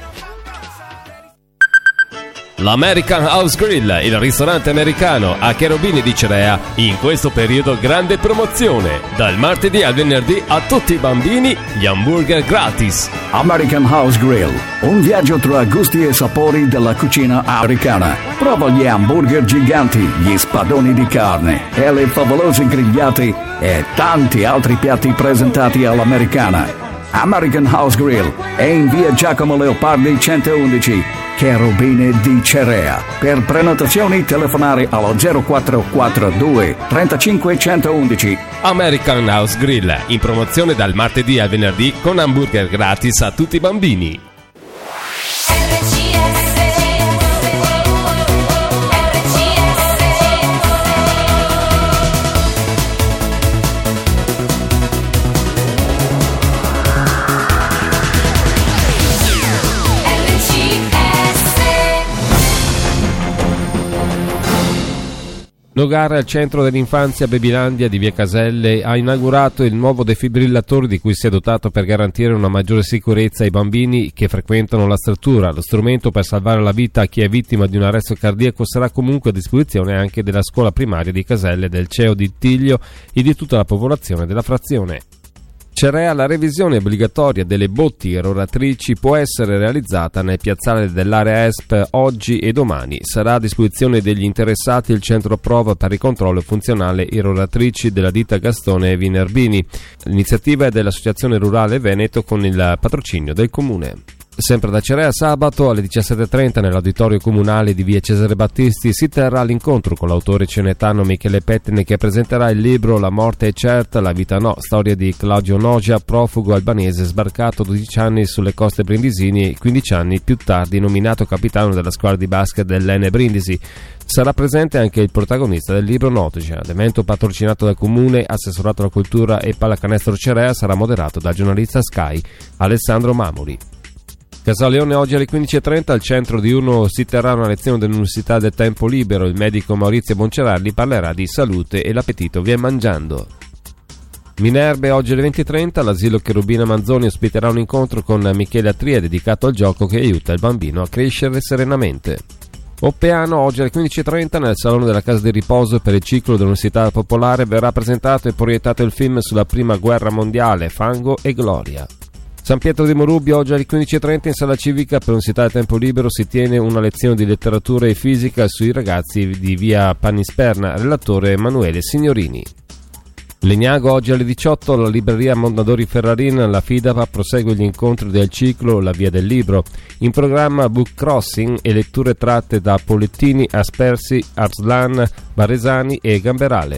Speaker 3: L'American House Grill, il ristorante americano a Cherubini di Cerea, in questo periodo grande promozione. Dal martedì al venerdì a tutti i bambini gli hamburger gratis.
Speaker 22: American House Grill, un viaggio tra gusti e sapori della cucina americana. Prova gli hamburger giganti, gli spadoni di carne e le favolose grigliate e tanti altri piatti presentati all'americana. American House Grill è in via Giacomo Leopardi 111, Cherubini di Cerea. Per prenotazioni telefonare allo 0442 35 111.
Speaker 3: American House Grill, in promozione dal martedì al venerdì con hamburger gratis a tutti i bambini.
Speaker 4: Nogara, al centro dell'infanzia Babylandia di via Caselle, ha inaugurato il nuovo defibrillatore di cui si è dotato per garantire una maggiore sicurezza ai bambini che frequentano la struttura. Lo strumento per salvare la vita a chi è vittima di un arresto cardiaco sarà comunque a disposizione anche della scuola primaria di Caselle, del CEO di Tiglio e di tutta la popolazione della frazione. Cerea, la revisione obbligatoria delle botti irroratrici può essere realizzata nel piazzale dell'area ESP oggi e domani. Sarà a disposizione degli interessati il centro prova per il controllo funzionale irroratrici della ditta Gastone Vinerbini. L'iniziativa è dell'Associazione Rurale Veneto con il patrocinio del Comune. Sempre da Cerea, sabato alle 17:30 nell'auditorio comunale di via Cesare Battisti si terrà l'incontro con l'autore cenetano Michele Pettine, che presenterà il libro La morte è certa, la vita no, storia di Claudio Nogia, profugo albanese sbarcato 12 anni sulle coste brindisini e 15 anni più tardi nominato capitano della squadra di basket dell'Ene Brindisi. Sarà presente anche il protagonista del libro Nogia. L'evento, patrocinato dal Comune, Assessorato alla Cultura e Pallacanestro Cerea, sarà moderato dal giornalista Sky Alessandro Mamoli. Casaleone, oggi alle 15:30 al centro di Uno si terrà una lezione dell'Università del Tempo Libero. Il medico Maurizio Boncerarli parlerà di salute e l'appetito vien mangiando. Minerbe, oggi alle 20:30 l'asilo Cherubina Manzoni ospiterà un incontro con Michele Atria dedicato al gioco che aiuta il bambino a crescere serenamente. Oppeano, oggi alle 15:30 nel Salone della Casa di Riposo per il ciclo dell'Università Popolare verrà presentato e proiettato il film sulla Prima Guerra Mondiale, Fango e Gloria. San Pietro di Morubbia, oggi alle 15:30 in Sala Civica per l'Università del Tempo Libero si tiene una lezione di letteratura e fisica sui ragazzi di via Panisperna, relatore Emanuele Signorini. Legnago, oggi alle 18 la libreria Mondadori Ferrarin, la FIDAPA prosegue gli incontri del ciclo La Via del Libro. In programma book crossing e letture tratte da Polettini, Aspersi, Arslan, Baresani e Gamberale.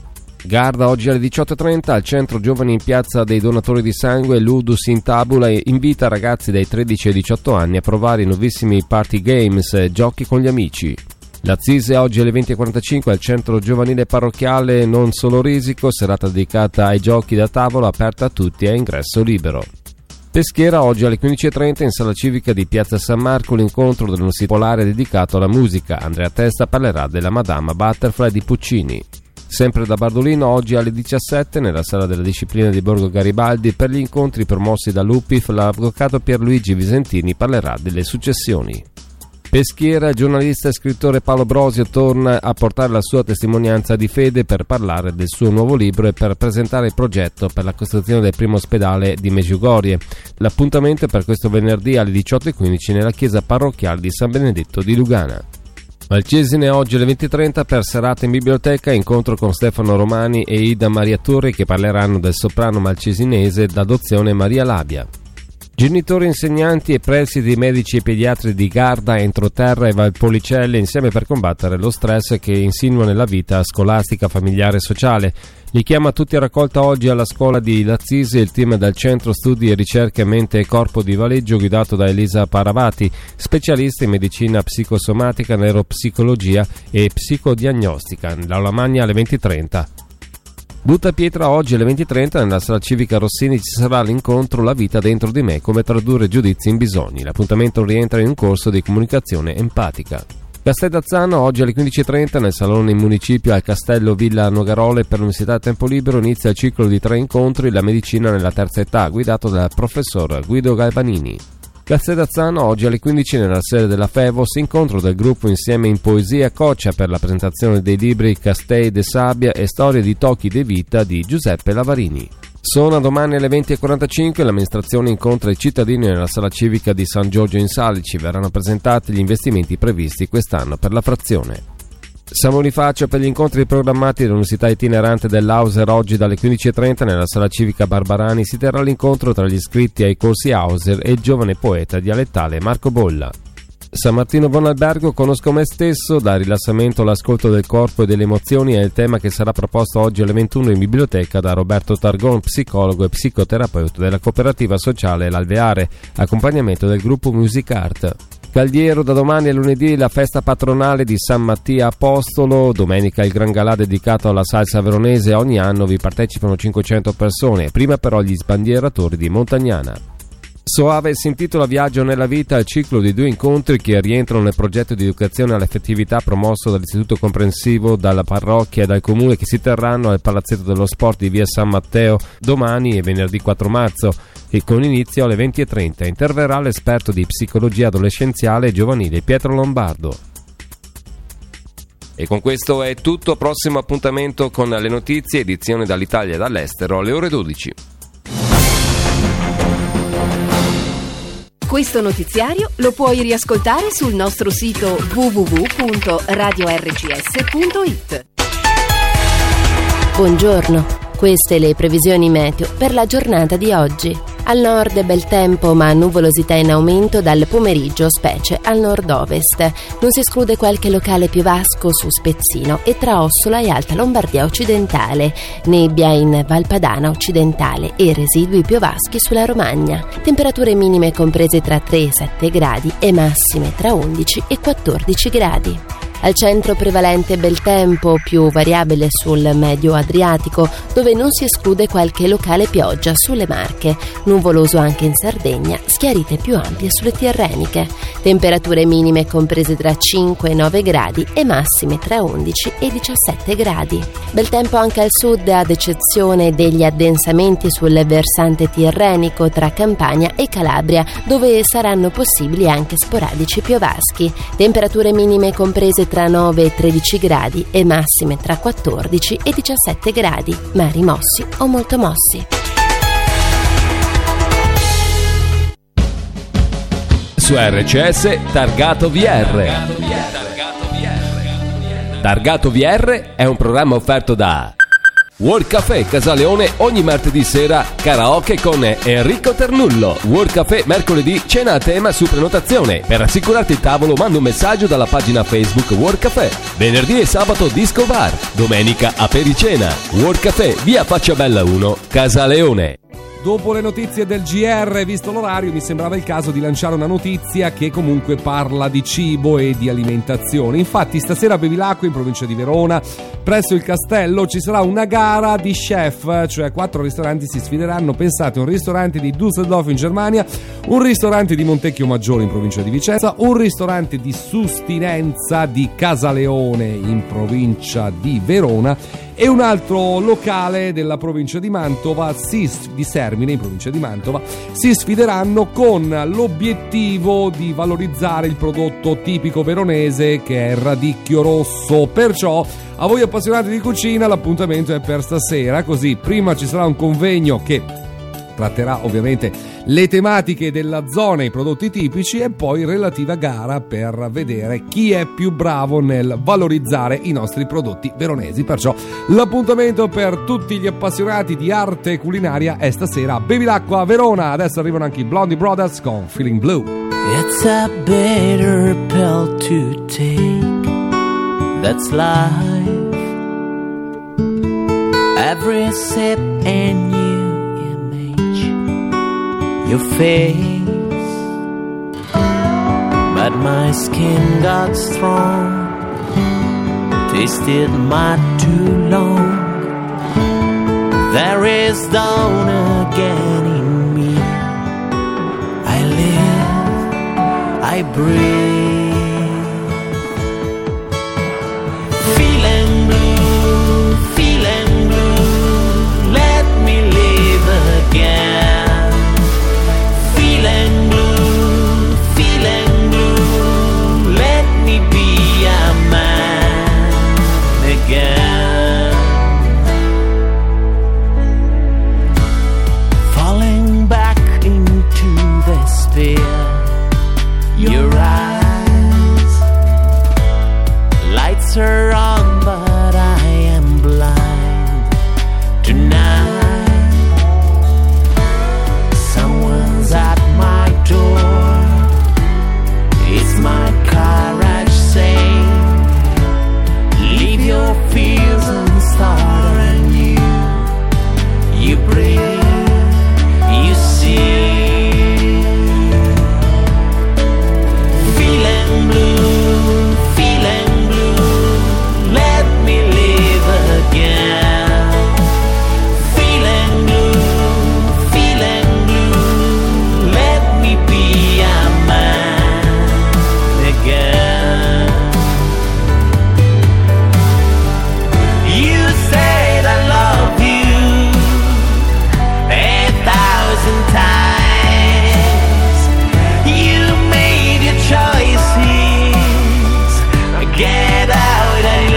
Speaker 4: Garda, oggi alle 18:30 al centro giovani in piazza dei donatori di sangue, Ludus in tabula e invita ragazzi dai 13 ai 18 anni a provare i nuovissimi party games, giochi con gli amici. L'Azzise, oggi alle 20:45 al centro giovanile parrocchiale Non Solo Risico, serata dedicata ai giochi da tavola aperta a tutti a ingresso libero. Peschiera, oggi alle 15:30 in Sala Civica di Piazza San Marco l'incontro dell'Università Popolare dedicato alla musica. Andrea Testa parlerà della Madama Butterfly di Puccini.
Speaker 3: Sempre da Bardolino, oggi alle 17 nella sala della disciplina di Borgo Garibaldi, per gli incontri promossi dall'UPIF, l'avvocato Pierluigi Visentini parlerà delle successioni. Peschiera, giornalista e scrittore Paolo Brosio torna a portare la sua testimonianza di fede per parlare del suo nuovo libro e per presentare il progetto per la costruzione del primo ospedale di Medjugorje. L'appuntamento è per questo venerdì alle 18:15 nella chiesa parrocchiale di San Benedetto di Lugana. Al Cesine oggi alle 20:30 per serata in biblioteca, incontro con Stefano Romani e Ida Maria Torri che parleranno del soprano malcesinese d'adozione Maria Labia. Genitori, insegnanti e presidi medici e pediatri di Garda, Entroterra e Valpolicelle insieme per combattere lo stress che insinua nella vita scolastica, familiare e sociale. Li chiama tutti a raccolta oggi alla scuola di Lazzisi il team del Centro Studi e Ricerche Mente e Corpo di Valeggio guidato da Elisa Paravati, specialista in medicina psicosomatica, neuropsicologia e psicodiagnostica, nell'Aula Magna alle 20:30. Butta pietra oggi alle 20:30 nella sala civica Rossini ci sarà l'incontro La vita dentro di me, come tradurre giudizi in bisogni. L'appuntamento rientra in un corso di comunicazione empatica. Castellazzano oggi alle 15:30 nel salone in municipio al Castello Villa Nogarole per l'Università a Tempo Libero inizia il ciclo di 3 incontri La medicina nella terza età guidato dal professor Guido Galvanini. Castellazzano oggi alle 15 nella sede della Fevos, incontro del gruppo Insieme in Poesia Coccia per la presentazione dei libri Castei de Sabbia e Storie di Tocchi de Vita di Giuseppe Lavarini. Sono domani alle 20:45 l'amministrazione incontra i cittadini nella sala civica di San Giorgio in Salici, verranno presentati gli investimenti previsti quest'anno per la frazione. San Bonifacio per gli incontri programmati dell'Università Itinerante dell'Auser oggi dalle 15:30 nella sala civica Barbarani si terrà l'incontro tra gli iscritti ai corsi Auser e il giovane poeta dialettale Marco Bolla. San Martino Buonalbergo, conosco me stesso, da rilassamento all'ascolto del corpo e delle emozioni è il tema che sarà proposto oggi alle 21 in biblioteca da Roberto Targon, psicologo e psicoterapeuta della cooperativa sociale L'Alveare, accompagnamento del gruppo Music Art. Caldiero, da domani a lunedì la festa patronale di San Mattia Apostolo, domenica il Gran Galà dedicato alla salsa veronese, ogni anno vi partecipano 500 persone, prima però gli sbandieratori di Montagnana. Soave si intitola Viaggio nella vita, il ciclo di 2 incontri che rientrano nel progetto di educazione all'affettività promosso dall'Istituto Comprensivo, dalla parrocchia e dal comune che si terranno al Palazzetto dello Sport di via San Matteo domani e venerdì 4 marzo e con inizio alle 20:30 interverrà l'esperto di psicologia adolescenziale e giovanile Pietro Lombardo. E con questo è tutto, prossimo appuntamento con le notizie, edizione dall'Italia e dall'estero alle ore 12.
Speaker 6: Questo notiziario lo puoi riascoltare sul nostro sito www.radiorcs.it.
Speaker 9: Buongiorno, queste le previsioni meteo per la giornata di oggi. Al nord bel tempo ma nuvolosità in aumento dal pomeriggio, specie al nord-ovest. Non si esclude qualche locale piovasco su Spezzino e tra Ossola e Alta Lombardia occidentale, nebbia in Valpadana occidentale e residui piovaschi sulla Romagna. Temperature minime comprese tra 3 e 7 gradi e massime tra 11 e 14 gradi. Al centro prevalente bel tempo, più variabile sul medio Adriatico, dove non si esclude qualche locale pioggia sulle Marche, nuvoloso anche in Sardegna, schiarite più ampie sulle Tirreniche. Temperature minime comprese tra 5 e 9 gradi e massime tra 11 e 17 gradi. Bel tempo anche al sud, ad eccezione degli addensamenti sul versante tirrenico tra Campania e Calabria, dove saranno possibili anche sporadici piovaschi. Temperature minime comprese tra 9 e 13 gradi e massime tra 14 e 17 gradi, mari mossi o molto mossi.
Speaker 3: Su RCS Targato VR. Targato VR è un programma offerto da World Café Casaleone, ogni martedì sera karaoke con Enrico Ternullo. World Café mercoledì cena a tema su prenotazione. Per assicurarti il tavolo manda un messaggio dalla pagina Facebook World Café. Venerdì e sabato disco bar. Domenica apericena. World Café via Facciabella 1 Casaleone.
Speaker 4: Dopo le notizie del GR, visto l'orario, mi sembrava il caso di lanciare una notizia che comunque parla di cibo e di alimentazione. Infatti stasera a Bevilacqua, in provincia di Verona, presso il castello, ci sarà una gara di chef, cioè 4 ristoranti si sfideranno. Pensate, un ristorante di Düsseldorf in Germania, un ristorante di Montecchio Maggiore in provincia di Vicenza, un ristorante di Sustinenza di Casaleone in provincia di Verona e un altro locale della provincia di Mantova, di Sermine, in provincia di Mantova, si sfideranno con l'obiettivo di valorizzare il prodotto tipico veronese che è il radicchio rosso. Perciò a voi appassionati di cucina l'appuntamento è per stasera, così prima ci sarà un convegno che tratterà ovviamente le tematiche della zona e i prodotti tipici e poi relativa gara per vedere chi è più bravo nel valorizzare i nostri prodotti veronesi. Perciò l'appuntamento per tutti gli appassionati di arte culinaria è stasera. Bevilacqua Verona. Adesso arrivano anche i Blondie Brothers con Feeling Blue.
Speaker 8: It's a bitter pill to take, that's life. Every sip and your face, but my skin got strong, tasted mud too long. There is dawn again in me. I live, I breathe, feeling blue, feeling blue. Let me live again. Feeling blue, let me be a man again. Falling back into despair, your eyes, lights are on but I am blind tonight. Someone's at my door, it's my courage saying, leave your fears and start anew. You breathe, you see, feeling blue, let me live again. Feeling blue, let me be a man again. You said I love you 1,000 times. You made your choices, get out and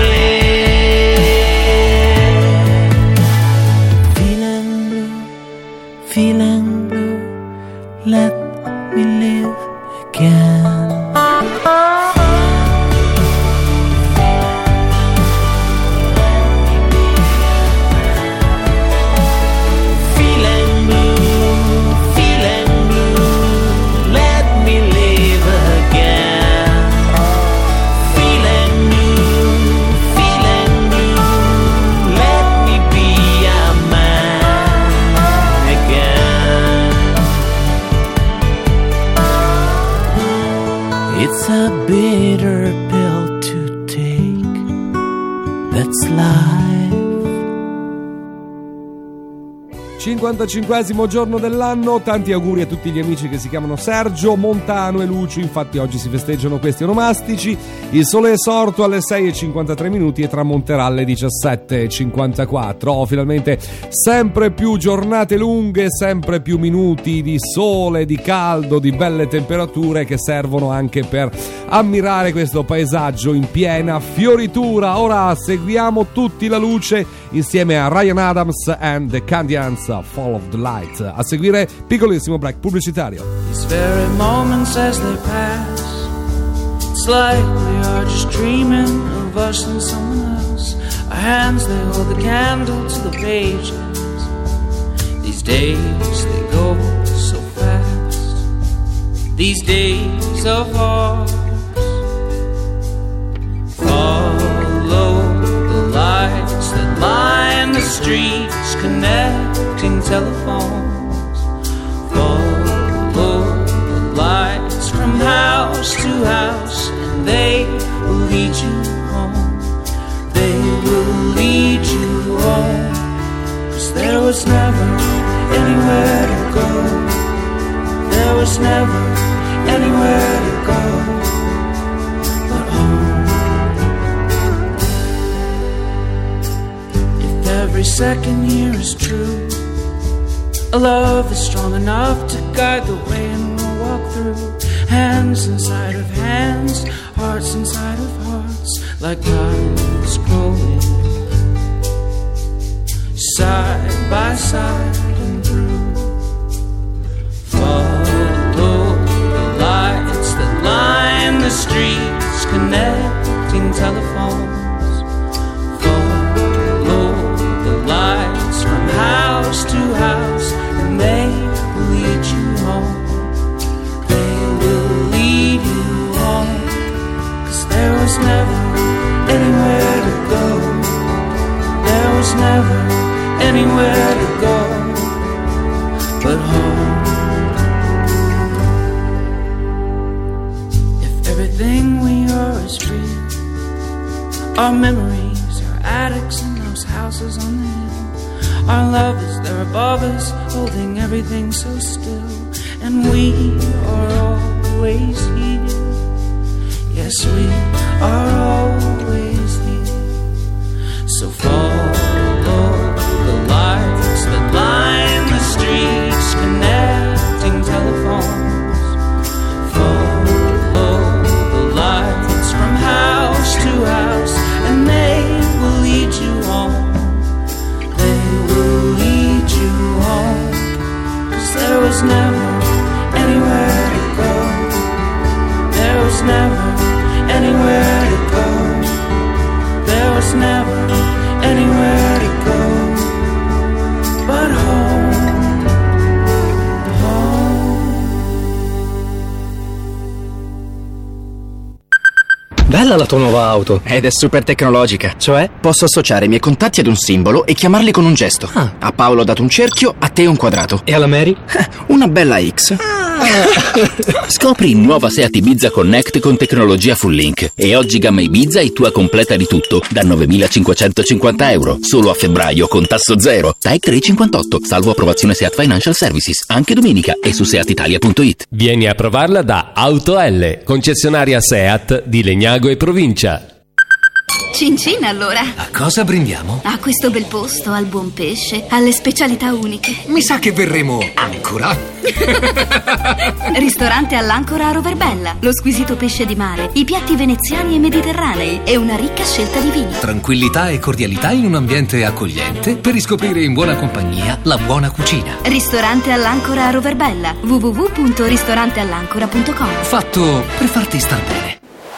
Speaker 8: live. Feeling blue, let me live again. Feeling blue, let me live again. Feeling blue, let me be a man again. It's a bitter pill to take, that's life.
Speaker 4: 55esimo giorno dell'anno, tanti auguri a tutti gli amici che si chiamano Sergio, Montano e Lucio. Infatti oggi si festeggiano questi onomastici. Il sole è sorto alle 6:53 e tramonterà alle 17:54. Finalmente sempre più giornate lunghe, sempre più minuti di sole, di caldo, di belle temperature che servono anche per ammirare questo paesaggio in piena fioritura. Ora seguiamo tutti la luce insieme a Ryan Adams and the Candians, Fall of the Light. A seguire piccolissimo break pubblicitario.
Speaker 11: These very moments as they pass, it's like we are just dreaming of us and someone else. Our hands, they hold the candle to the pages. These days, they go so fast. These days of ours. Follow the lights that line the streets, connecting telephones. Follow the lights from house to house, and they will lead you home. They will lead you home, 'cause there was never anywhere to go. There was never anywhere to go but home. second here is true. A love is strong enough to guide the way and we'll walk through. Hands inside of hands, hearts inside of hearts, like time scrolling side by side and through. Follow the lights that line the streets, connecting telephones. Follow the lights from house to house, and they will lead you home. They will lead you home, 'cause there was never anywhere to go. There was never anywhere to go but home. If everything we are is real, our memories are attics in those houses on the hill. Our love is there above us, holding everything so still. And we are always here. Yes, we are always here. So follow the lights that line the streets, connecting telephones. Follow the lights from house to house, and they will lead you home. They will lead you home, 'cause there was never anywhere to go. There was never anywhere to go. There was never anywhere to go but home, home.
Speaker 1: Bella la tua nuova auto. Ed è super tecnologica. Cioè? Posso associare i miei contatti ad un simbolo e chiamarli con un gesto. A Paolo ho dato un cerchio, a te un quadrato. E alla Mary? Una bella X.
Speaker 7: Scopri in nuova Seat Ibiza Connect con tecnologia full link. E oggi gamma Ibiza e tua completa di tutto da 9.550 euro. Solo a febbraio con tasso zero. TAEC 358. Salvo approvazione Seat Financial Services. Anche domenica e su seatitalia.it.
Speaker 3: Vieni a provarla da Auto L, concessionaria Seat di Legnago e provincia.
Speaker 23: Cincin allora.
Speaker 24: A cosa brindiamo?
Speaker 23: A questo bel posto, al buon pesce, alle specialità uniche.
Speaker 24: Mi sa che verremo ancora.
Speaker 23: Ristorante all'Ancora a Roverbella. Lo squisito pesce di mare, i piatti veneziani e mediterranei e una ricca scelta di vini.
Speaker 24: Tranquillità e cordialità in un ambiente accogliente per riscoprire in buona compagnia la buona cucina.
Speaker 23: Ristorante all'Ancora a Roverbella. www.ristoranteall'ancora.com.
Speaker 24: Fatto per farti star bene.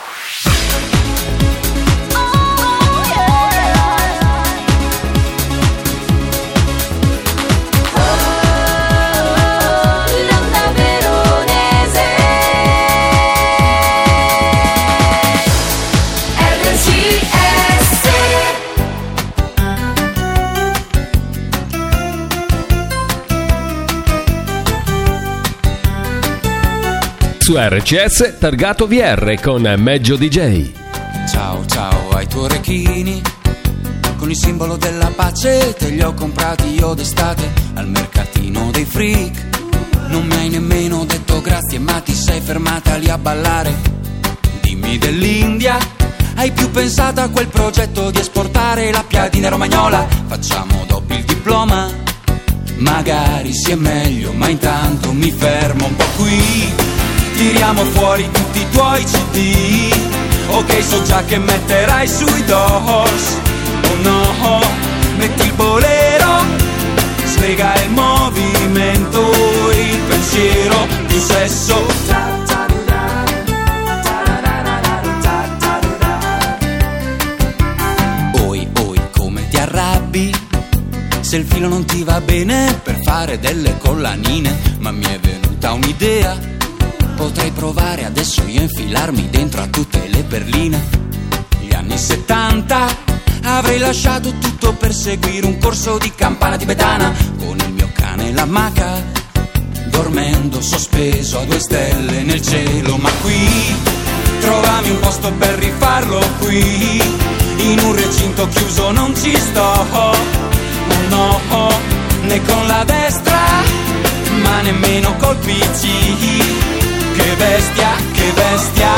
Speaker 3: Su RCS Targato VR con Meggio DJ.
Speaker 25: Ciao ciao ai tuoi orecchini, con il simbolo della pace te li ho comprati io d'estate al mercatino dei freak. Non mi hai nemmeno detto grazie ma ti sei fermata lì a ballare. Dimmi dell'India, hai più pensato a quel progetto di esportare la piadina romagnola? Facciamo dopo il diploma, magari sia meglio, ma intanto mi fermo un po' qui. Tiriamo fuori tutti i tuoi CD. Ok, so già che metterai sui doors. Oh no, metti il bolero, slega il movimento, il pensiero, più sesso. Oi, oi, come ti arrabbi se il filo non ti va bene per fare delle collanine? Ma mi è venuta un'idea. Potrei provare adesso io a infilarmi dentro a tutte le berline. Gli anni 70 avrei lasciato tutto per seguire un corso di campana tibetana con il mio cane e la maca, dormendo sospeso a 2 stelle nel cielo. Ma qui trovami un posto per rifarlo qui, in un recinto chiuso non ci sto. Oh no, né con la destra ma nemmeno col PC. Che bestia, che bestia.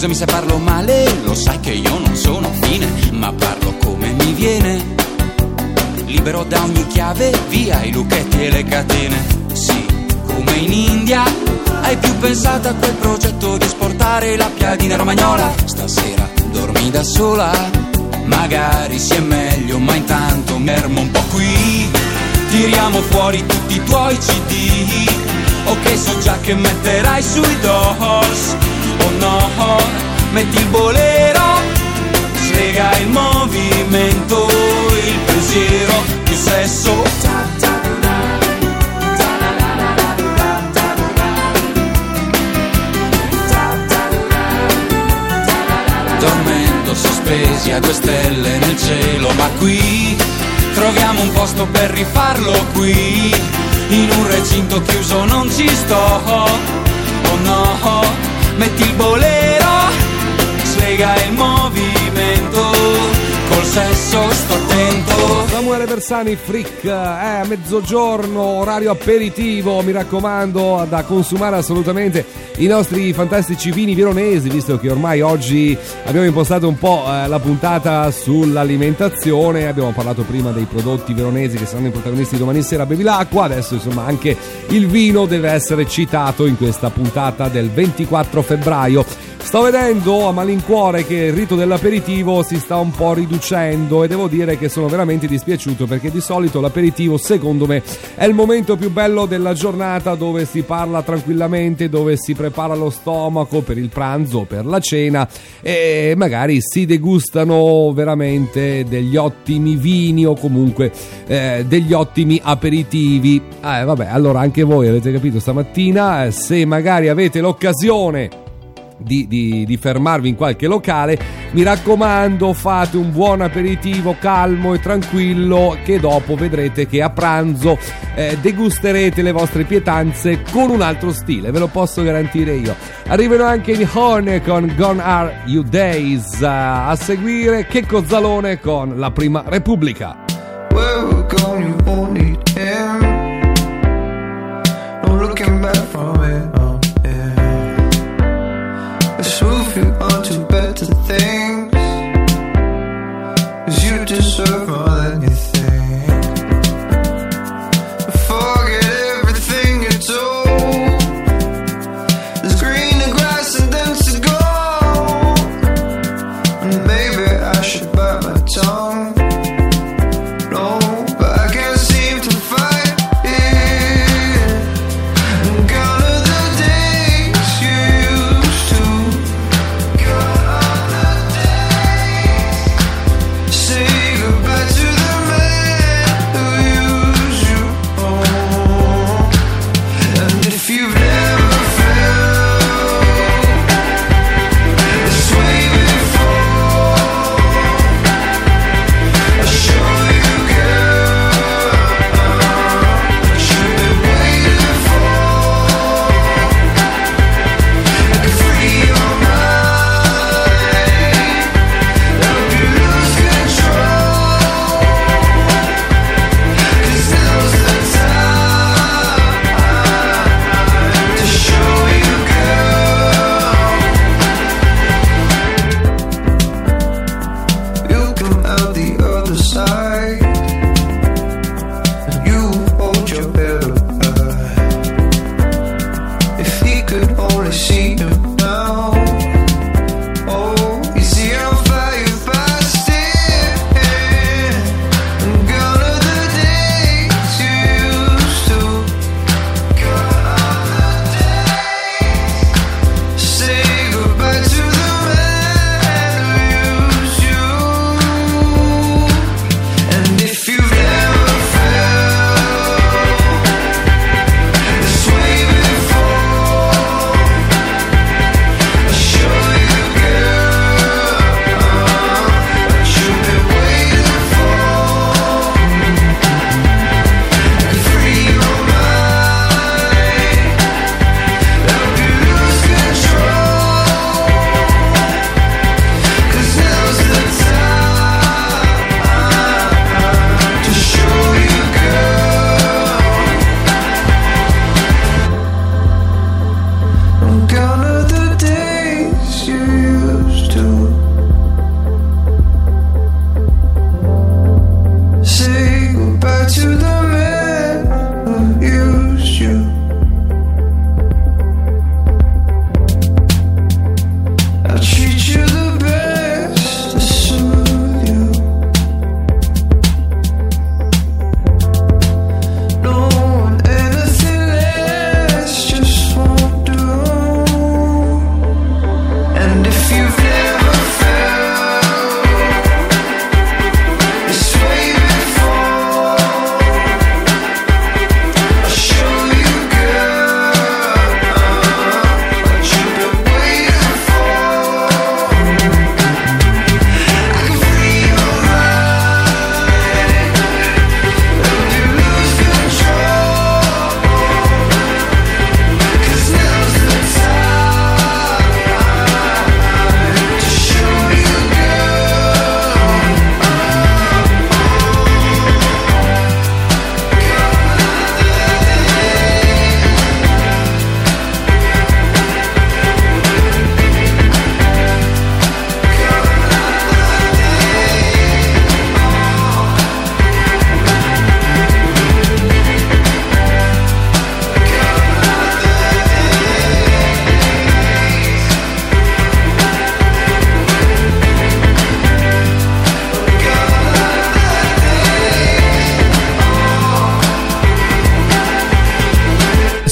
Speaker 25: Scusami se parlo male, lo sai che io non sono fine, ma parlo come mi viene, libero da ogni chiave, via i lucchetti e le catene. Sì, come in India, hai più pensato a quel progetto di esportare la piadina romagnola. Stasera dormi da sola, magari sia meglio, ma intanto mi fermo un po' qui. Tiriamo fuori tutti i tuoi CD, ok, so già che metterai sui Doors. Oh no, metti il bolero, slega il movimento, il pensiero, più sesso. Dormendo sospesi a 2 stelle nel cielo, ma qui troviamo un posto per rifarlo qui. In un recinto chiuso non ci sto. Oh no, metti il bolero, slega il movimento, col sesso sto attento.
Speaker 4: Samuele Bersani, Freak, a mezzogiorno, orario aperitivo, mi raccomando, da consumare assolutamente i nostri fantastici vini veronesi, visto che ormai oggi abbiamo impostato un po' la puntata sull'alimentazione. Abbiamo parlato prima dei prodotti veronesi che saranno i protagonisti domani sera, bevi l'acqua, adesso insomma anche il vino deve essere citato in questa puntata del 24 febbraio. Sto vedendo a malincuore che il rito dell'aperitivo si sta un po' riducendo e devo dire che sono veramente dispiaciuto, perché di solito l'aperitivo secondo me è il momento più bello della giornata, dove si parla tranquillamente, dove si prepara lo stomaco per il pranzo, per la cena, e magari si degustano veramente degli ottimi vini o comunque degli ottimi aperitivi. Vabbè, allora anche voi avete capito stamattina, se magari avete l'occasione di fermarvi in qualche locale, mi raccomando, fate un buon aperitivo calmo e tranquillo, che dopo vedrete che a pranzo degusterete le vostre pietanze con un altro stile, ve lo posso garantire io. Arrivano anche i Horn con Gone Are You Days, a seguire Checco Zalone con La Prima Repubblica.
Speaker 5: Where we're going, you won't need him. No looking back from it. Let's move you on to better things, 'cause you deserve more than you think. Forget everything you're told. There's greener grass and denser gold. And maybe I should bite my tongue. No, but I can't seem to fight it. And gone are the days you used to. Say goodbye to the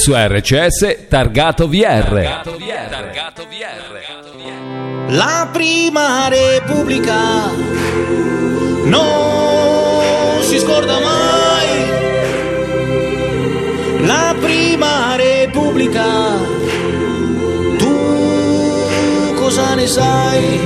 Speaker 3: su RCS Targato VR.
Speaker 10: La prima Repubblica non si scorda mai. La prima Repubblica, tu cosa ne sai?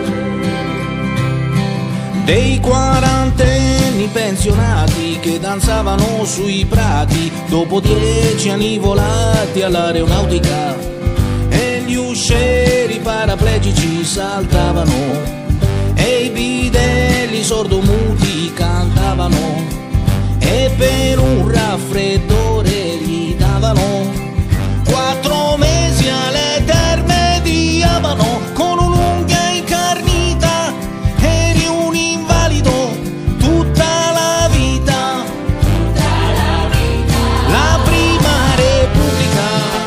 Speaker 10: Dei quarantenni pensionati che danzavano sui prati dopo 10 anni volati all'aeronautica, e gli uscieri paraplegici saltavano e i bidelli sordomuti cantavano, e per un raffreddore gli davano 4 mesi alle terme di Abano con un'unghia incarnita. Eri un invalido tutta la vita. La prima Repubblica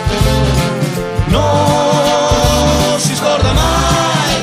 Speaker 10: non si scorda mai.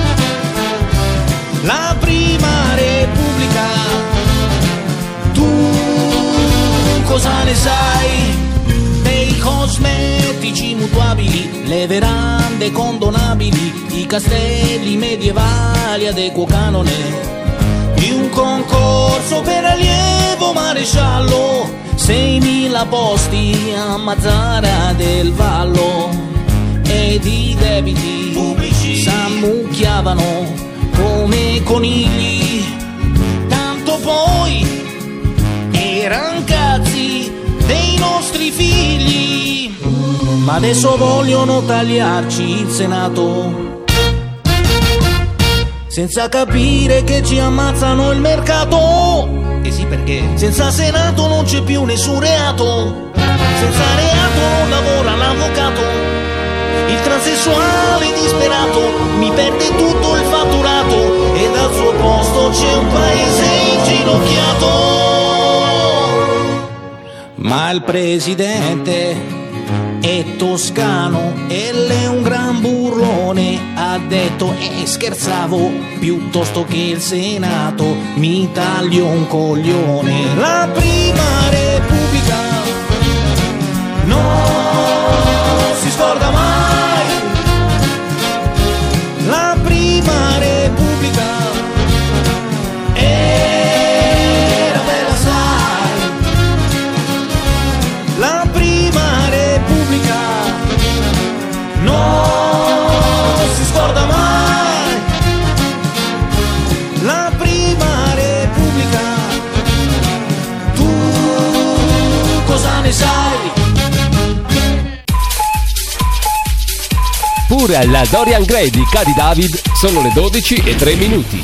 Speaker 10: La prima Repubblica, tu cosa ne sai? Dei cosmetici mutuabili, le verande condonabili, i castelli medievali ad equo canone, di un concorso per allievo maresciallo, 6.000 posti a Mazzara del Vallo, ed i debiti pubblici s'ammucchiavano come conigli, tanto poi eran cazzi dei nostri figli. Ma adesso vogliono tagliarci il Senato, senza capire che ci ammazzano il mercato. E sì, perché senza Senato non c'è più nessun reato, senza reato non lavora l'avvocato, il transessuale disperato mi perde tutto il fatturato, e dal suo posto c'è un paese inginocchiato. Ma il presidente è toscano e l'è un gran burlone, ha detto, e scherzavo, piuttosto che il Senato mi taglio un coglione. La prima Repubblica non si scorda mai. La prima Repubblica era bella, sai. La prima Repubblica non si scorda mai. La prima Repubblica, tu cosa ne sai?
Speaker 3: Pure alla Dorian Gray di Cady David sono le 12:03.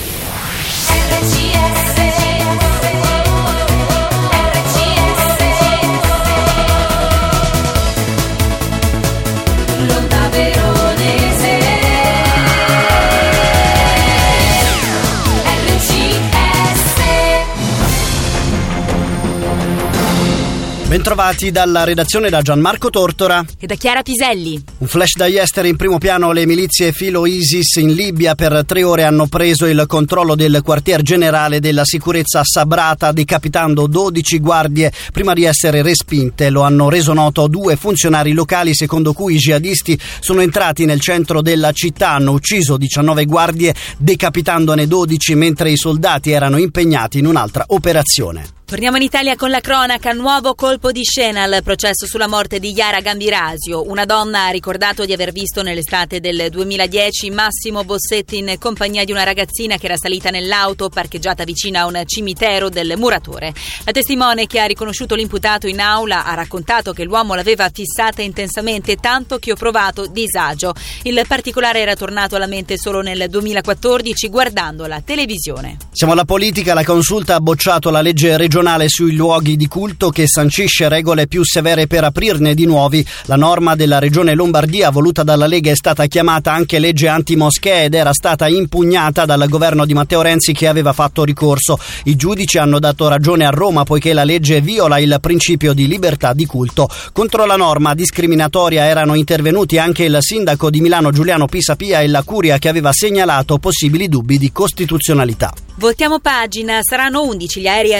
Speaker 12: Bentrovati dalla redazione da Gianmarco Tortora
Speaker 13: e da Chiara Piselli.
Speaker 12: Un flash dagli esteri. In primo piano le milizie filo ISIS in Libia per 3 ore hanno preso il controllo del quartier generale della sicurezza a Sabrata, decapitando 12 guardie prima di essere respinte. Lo hanno reso noto 2 funzionari locali, secondo cui i jihadisti sono entrati nel centro della città, hanno ucciso 19 guardie, decapitandone 12 mentre i soldati erano impegnati in un'altra operazione.
Speaker 13: Torniamo in Italia con la cronaca. Nuovo colpo di scena al processo sulla morte di Yara Gambirasio. Una donna ha ricordato di aver visto nell'estate del 2010 Massimo Bossetti in compagnia di una ragazzina che era salita nell'auto parcheggiata vicino a un cimitero del Muratore. La testimone, che ha riconosciuto l'imputato in aula, ha raccontato che l'uomo l'aveva fissata intensamente, tanto che ho provato disagio. Il particolare era tornato alla mente solo nel 2014 guardando la televisione.
Speaker 12: Siamo alla politica. La Consulta ha bocciato la legge regionale sui luoghi di culto che sancisce regole più severe per aprirne di nuovi. La norma della Regione Lombardia voluta dalla Lega è stata chiamata anche legge antimoschee ed era stata impugnata dal governo di Matteo Renzi, che aveva fatto ricorso. I giudici hanno dato ragione a Roma poiché la legge viola il principio di libertà di culto. Contro la norma discriminatoria erano intervenuti anche il sindaco di Milano Giuliano Pisapia e la Curia, che aveva segnalato possibili dubbi di costituzionalità.
Speaker 13: Voltiamo pagina. Saranno 11 gli aerei americani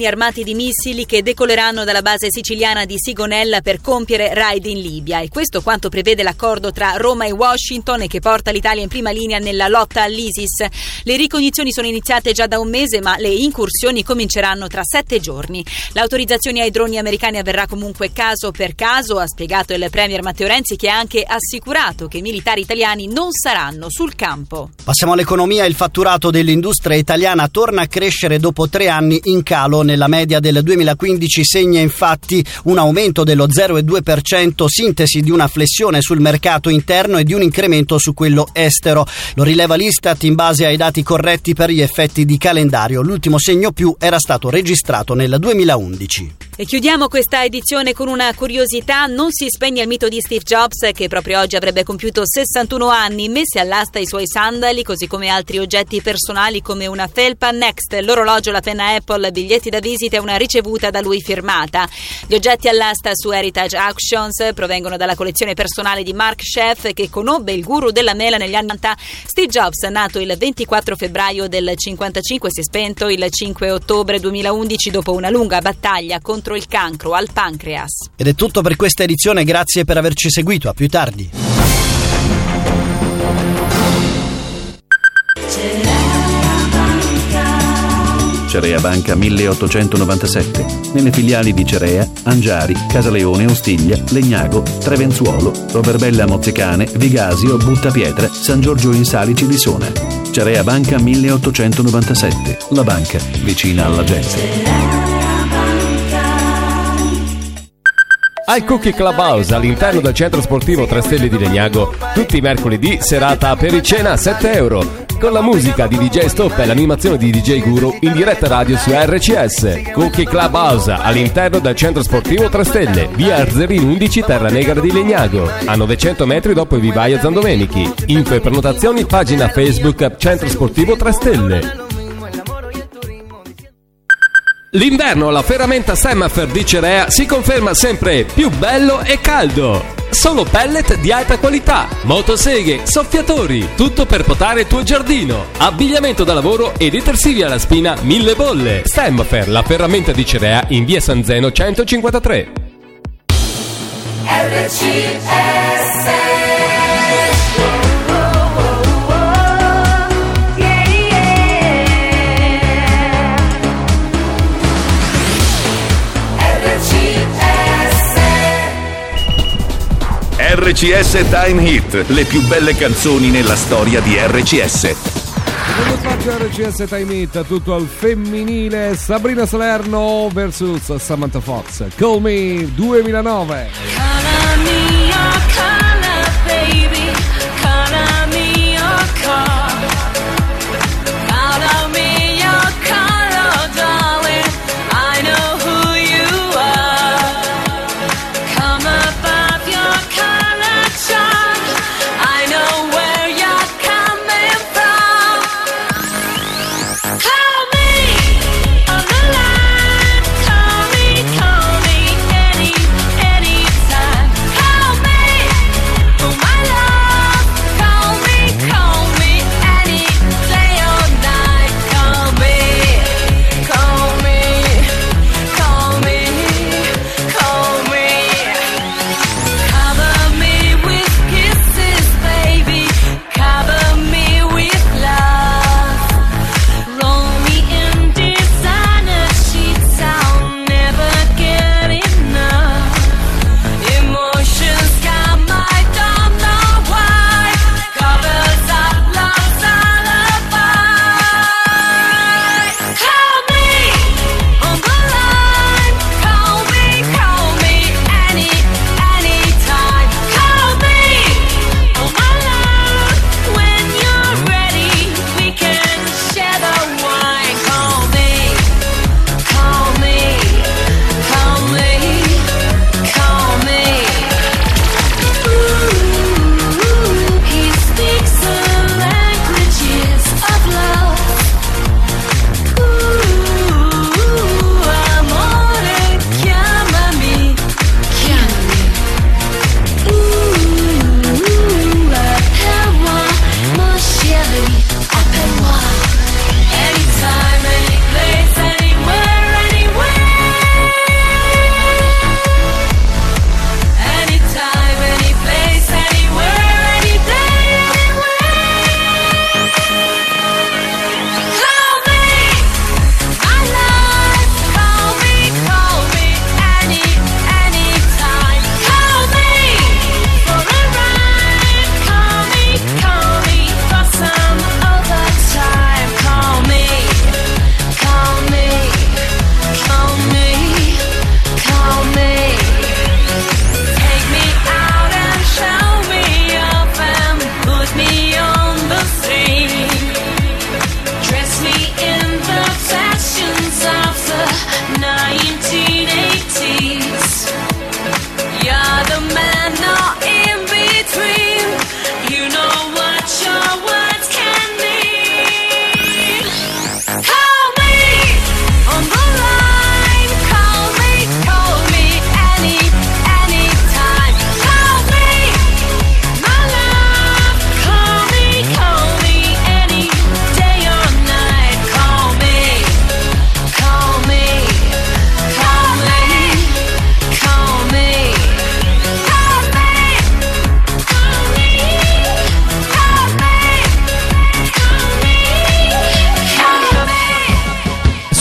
Speaker 13: aeroplani armati di missili che decoleranno dalla base siciliana di Sigonella per compiere raid in Libia. E questo quanto prevede l'accordo tra Roma e Washington e che porta l'Italia in prima linea nella lotta all'ISIS. Le ricognizioni sono iniziate già da un mese, ma le incursioni cominceranno tra 7 giorni. L'autorizzazione ai droni americani avverrà comunque caso per caso, ha spiegato il premier Matteo Renzi, che ha anche assicurato che i militari italiani non saranno sul campo.
Speaker 12: Passiamo all'economia. Il fatturato dell'industria italiana torna a crescere dopo 3 anni in calo. Nella media del 2015 segna infatti un aumento dello 0,2%, sintesi di una flessione sul mercato interno e di un incremento su quello estero. Lo rileva l'Istat in base ai dati corretti per gli effetti di calendario. L'ultimo segno più era stato registrato nel 2011.
Speaker 13: E chiudiamo questa edizione con una curiosità. Non si spegne il mito di Steve Jobs, che proprio oggi avrebbe compiuto 61 anni. Messi all'asta i suoi sandali, così come altri oggetti personali come una felpa Next, l'orologio, la penna Apple, biglietti da visita e una ricevuta da lui firmata. Gli oggetti all'asta su Heritage Auctions provengono dalla collezione personale di Mark Scheff, che conobbe il guru della mela negli anni 90. Steve Jobs, nato il 24 febbraio del 55, si è spento il 5 ottobre 2011 dopo una lunga battaglia contro il cancro al pancreas.
Speaker 12: Ed è tutto per questa edizione, grazie per averci seguito, a più tardi.
Speaker 14: Cerea Banca 1897. Nelle filiali di Cerea, Angiari, Casaleone, Ostiglia, Legnago, Trevenzuolo, Roverbella Mozzicane, Vigasio, Buttapietra, San Giorgio in Salici di Sona. Cerea Banca 1897. La banca vicina alla gente.
Speaker 3: Al Cookie Clubhouse all'interno del centro sportivo 3 Stelle di Legnago, tutti i mercoledì serata apericena a €7, con la musica di DJ Stop e l'animazione di DJ Guru in diretta radio su RCS. Cookie Clubhouse all'interno del centro sportivo 3 Stelle, via Arzerini 11, Terra Negra di Legnago, a 900 metri dopo il vivaio Zandomenichi. Info e prenotazioni, pagina Facebook Centro Sportivo 3 Stelle. L'inverno alla ferramenta Semafer di Cerea si conferma sempre più bello e caldo. Solo pellet di alta qualità, motoseghe, soffiatori, tutto per potare il tuo giardino, abbigliamento da lavoro e detersivi alla spina 1000 bolle. Semafer, la ferramenta di Cerea in via San Zeno 153.
Speaker 2: RCS.
Speaker 21: RCS Time Hit, le più belle canzoni nella storia di RCS.
Speaker 4: Secondo spazio RCS Time Hit, tutto al femminile. Sabrina Salerno vs Samantha Fox, Call Me 2009.
Speaker 2: Call me your color, baby. Call me your car. Call me your color, darling. I know who you are. Come above your color chart. I know where you're coming from. Call me on the line. Call me anytime. Call me for my love.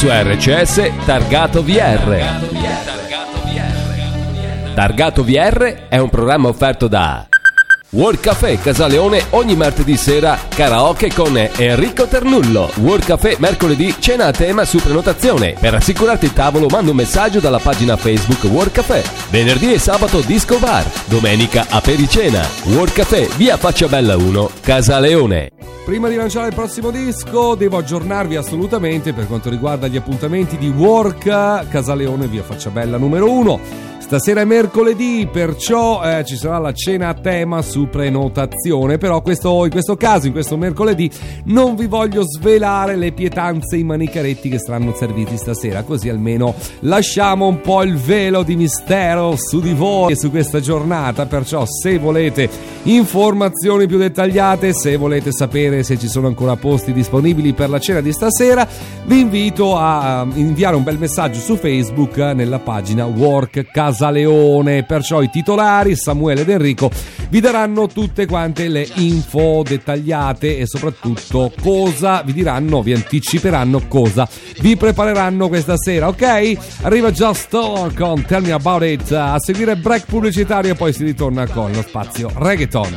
Speaker 3: su RCS Targato VR. Targato VR è un programma offerto da World Café Casaleone ogni martedì sera karaoke con Enrico Ternullo. World Café mercoledì cena a tema su prenotazione. Per assicurarti il tavolo manda un messaggio dalla pagina Facebook World Café. Venerdì e sabato disco bar. Domenica apericena. World Café via Facciabella 1 Casaleone.
Speaker 4: Prima di lanciare il prossimo disco devo aggiornarvi assolutamente per quanto riguarda gli appuntamenti di Work Casaleone via Facciabella numero 1. Stasera è mercoledì, perciò ci sarà la cena a tema su prenotazione, però in questo caso, in questo mercoledì, non vi voglio svelare le pietanze in manicaretti che saranno serviti stasera, così almeno lasciamo un po' il velo di mistero su di voi e su questa giornata. Perciò se volete informazioni più dettagliate, se volete sapere se ci sono ancora posti disponibili per la cena di stasera, vi invito a inviare un bel messaggio su Facebook nella pagina Work Casaleone. Perciò i titolari Samuele ed Enrico vi daranno tutte quante le info dettagliate e soprattutto cosa vi diranno, vi anticiperanno cosa vi prepareranno questa sera, ok? Arriva Just Stone con Tell Me About It, a seguire break pubblicitario e poi si ritorna con lo spazio reggaeton.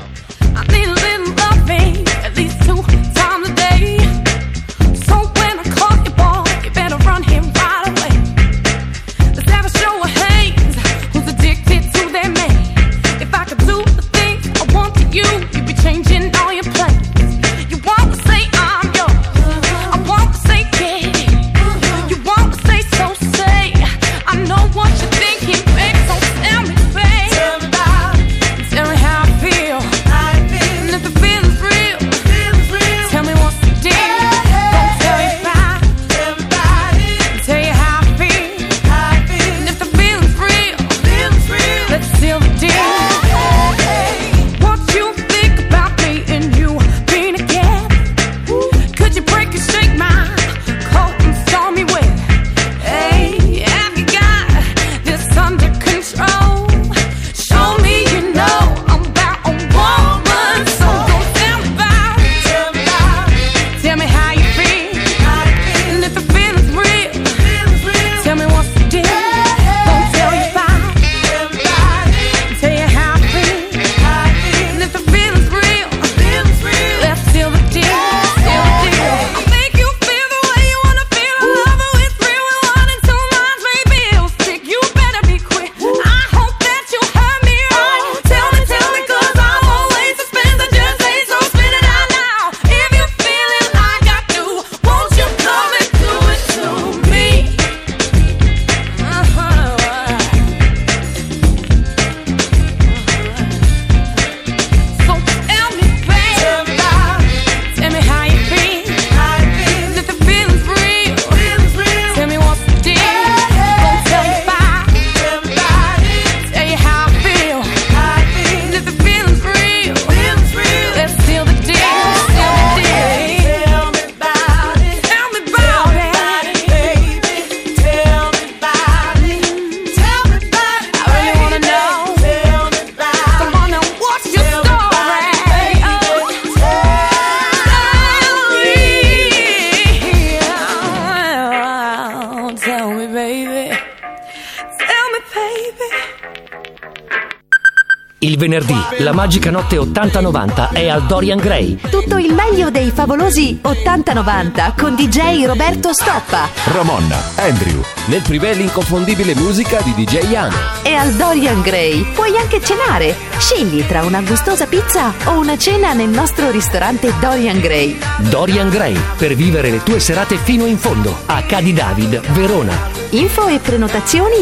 Speaker 15: Il venerdì, la magica notte 80-90 è al Dorian Gray.
Speaker 6: Tutto il meglio dei favolosi 80-90 con DJ Roberto Stoppa,
Speaker 3: Ramonna, Andrew. Nel privé l'inconfondibile musica di DJ Iano.
Speaker 6: E al Dorian Gray puoi anche cenare. Scegli tra una gustosa pizza o una cena nel nostro ristorante Dorian Gray.
Speaker 15: Dorian Gray, per vivere le tue serate fino in fondo. A Cadi David, Verona.
Speaker 6: Info e prenotazioni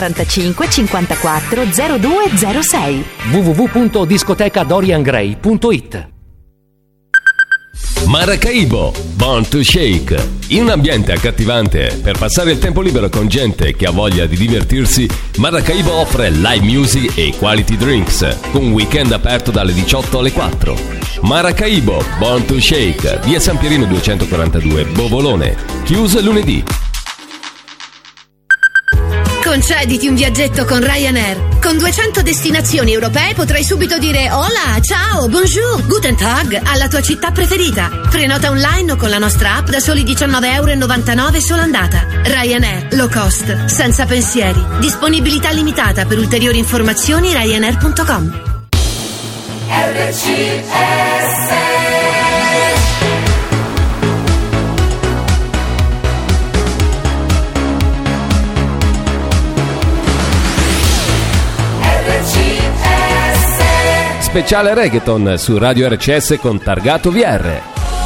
Speaker 6: 045 54 0206.
Speaker 15: www.discotecadoriangray.it.
Speaker 3: Maracaibo, Born to Shake. In un ambiente accattivante per passare il tempo libero con gente che ha voglia di divertirsi, Maracaibo offre live music e quality drinks con un weekend aperto dalle 18 alle 4. Maracaibo, Born to Shake, via San Pierino 242, Bovolone. Chiuso lunedì.
Speaker 16: Concediti un viaggetto con Ryanair. Con 200 destinazioni europee potrai subito dire hola, ciao, bonjour, guten tag alla tua città preferita. Prenota online o con la nostra app da soli €19,99 sola andata. Ryanair, low cost, senza pensieri. Disponibilità limitata. Per ulteriori informazioni ryanair.com.
Speaker 2: RCS.
Speaker 3: Speciale reggaeton su Radio RCS con Targato VR.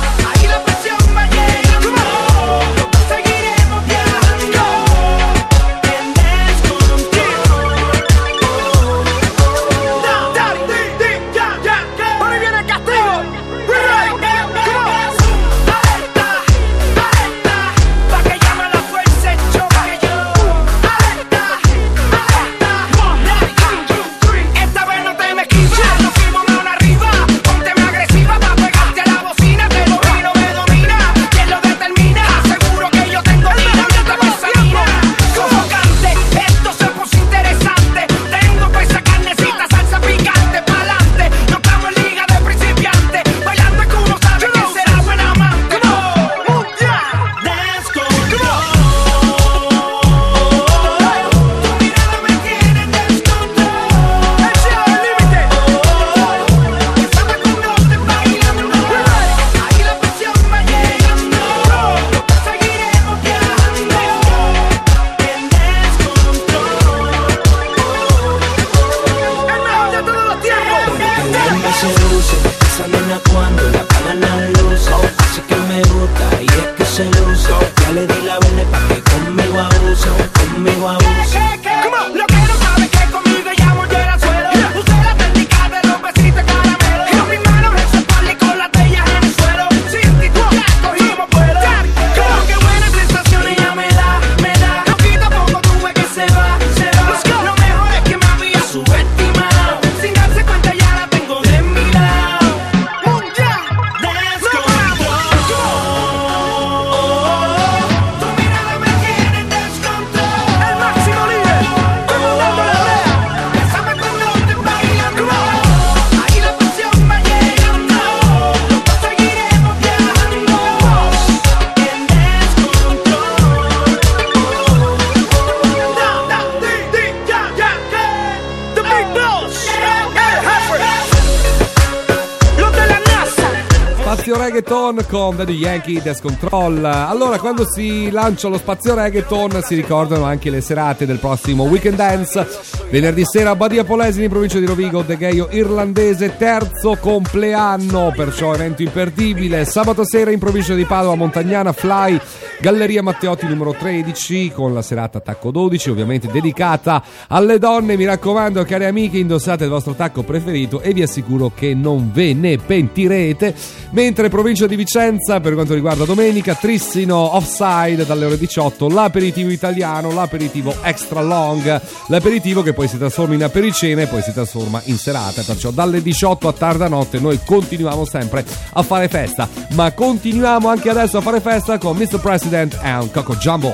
Speaker 4: Reggaeton con Daddy Yankee, Dance Control. Allora, quando si lancia lo spazio reggaeton si ricordano anche le serate del prossimo Weekend Dance. Venerdì sera a Badia Polesine in provincia di Rovigo, De Gheio irlandese, terzo compleanno, perciò evento imperdibile. Sabato sera in provincia di Padova, Montagnana, Fly, Galleria Matteotti numero 13 con la serata Tacco 12, ovviamente dedicata alle donne. Mi raccomando, cari amiche, indossate il vostro tacco preferito e vi assicuro che non ve ne pentirete. Mentre provincia di Vicenza, per quanto riguarda domenica, Trissino Offside dalle ore 18, l'aperitivo italiano, l'aperitivo extra long, l'aperitivo che poi si trasforma in apericena e poi si trasforma in serata, perciò dalle 18 a tarda notte noi continuiamo sempre a fare festa, ma continuiamo anche adesso a fare festa con Mr. President and Coco Jumbo.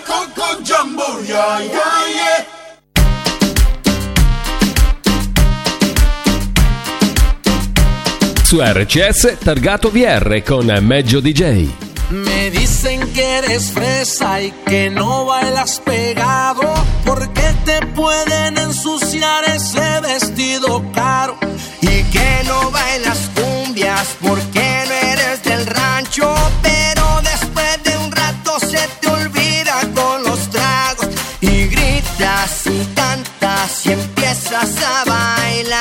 Speaker 5: Coco Jumbo, yeah, yeah, yeah.
Speaker 3: Su RCS Targato VR con Meggio DJ.
Speaker 11: Me dicen que eres fresa y que no bailas pegado, porque te pueden ensuciar ese vestido caro.
Speaker 17: Y que no bailas cumbias porque no eres del rancho, pero después de un rato se te olvida con los tragos. Y gritas y cantas y empiezas a bailar.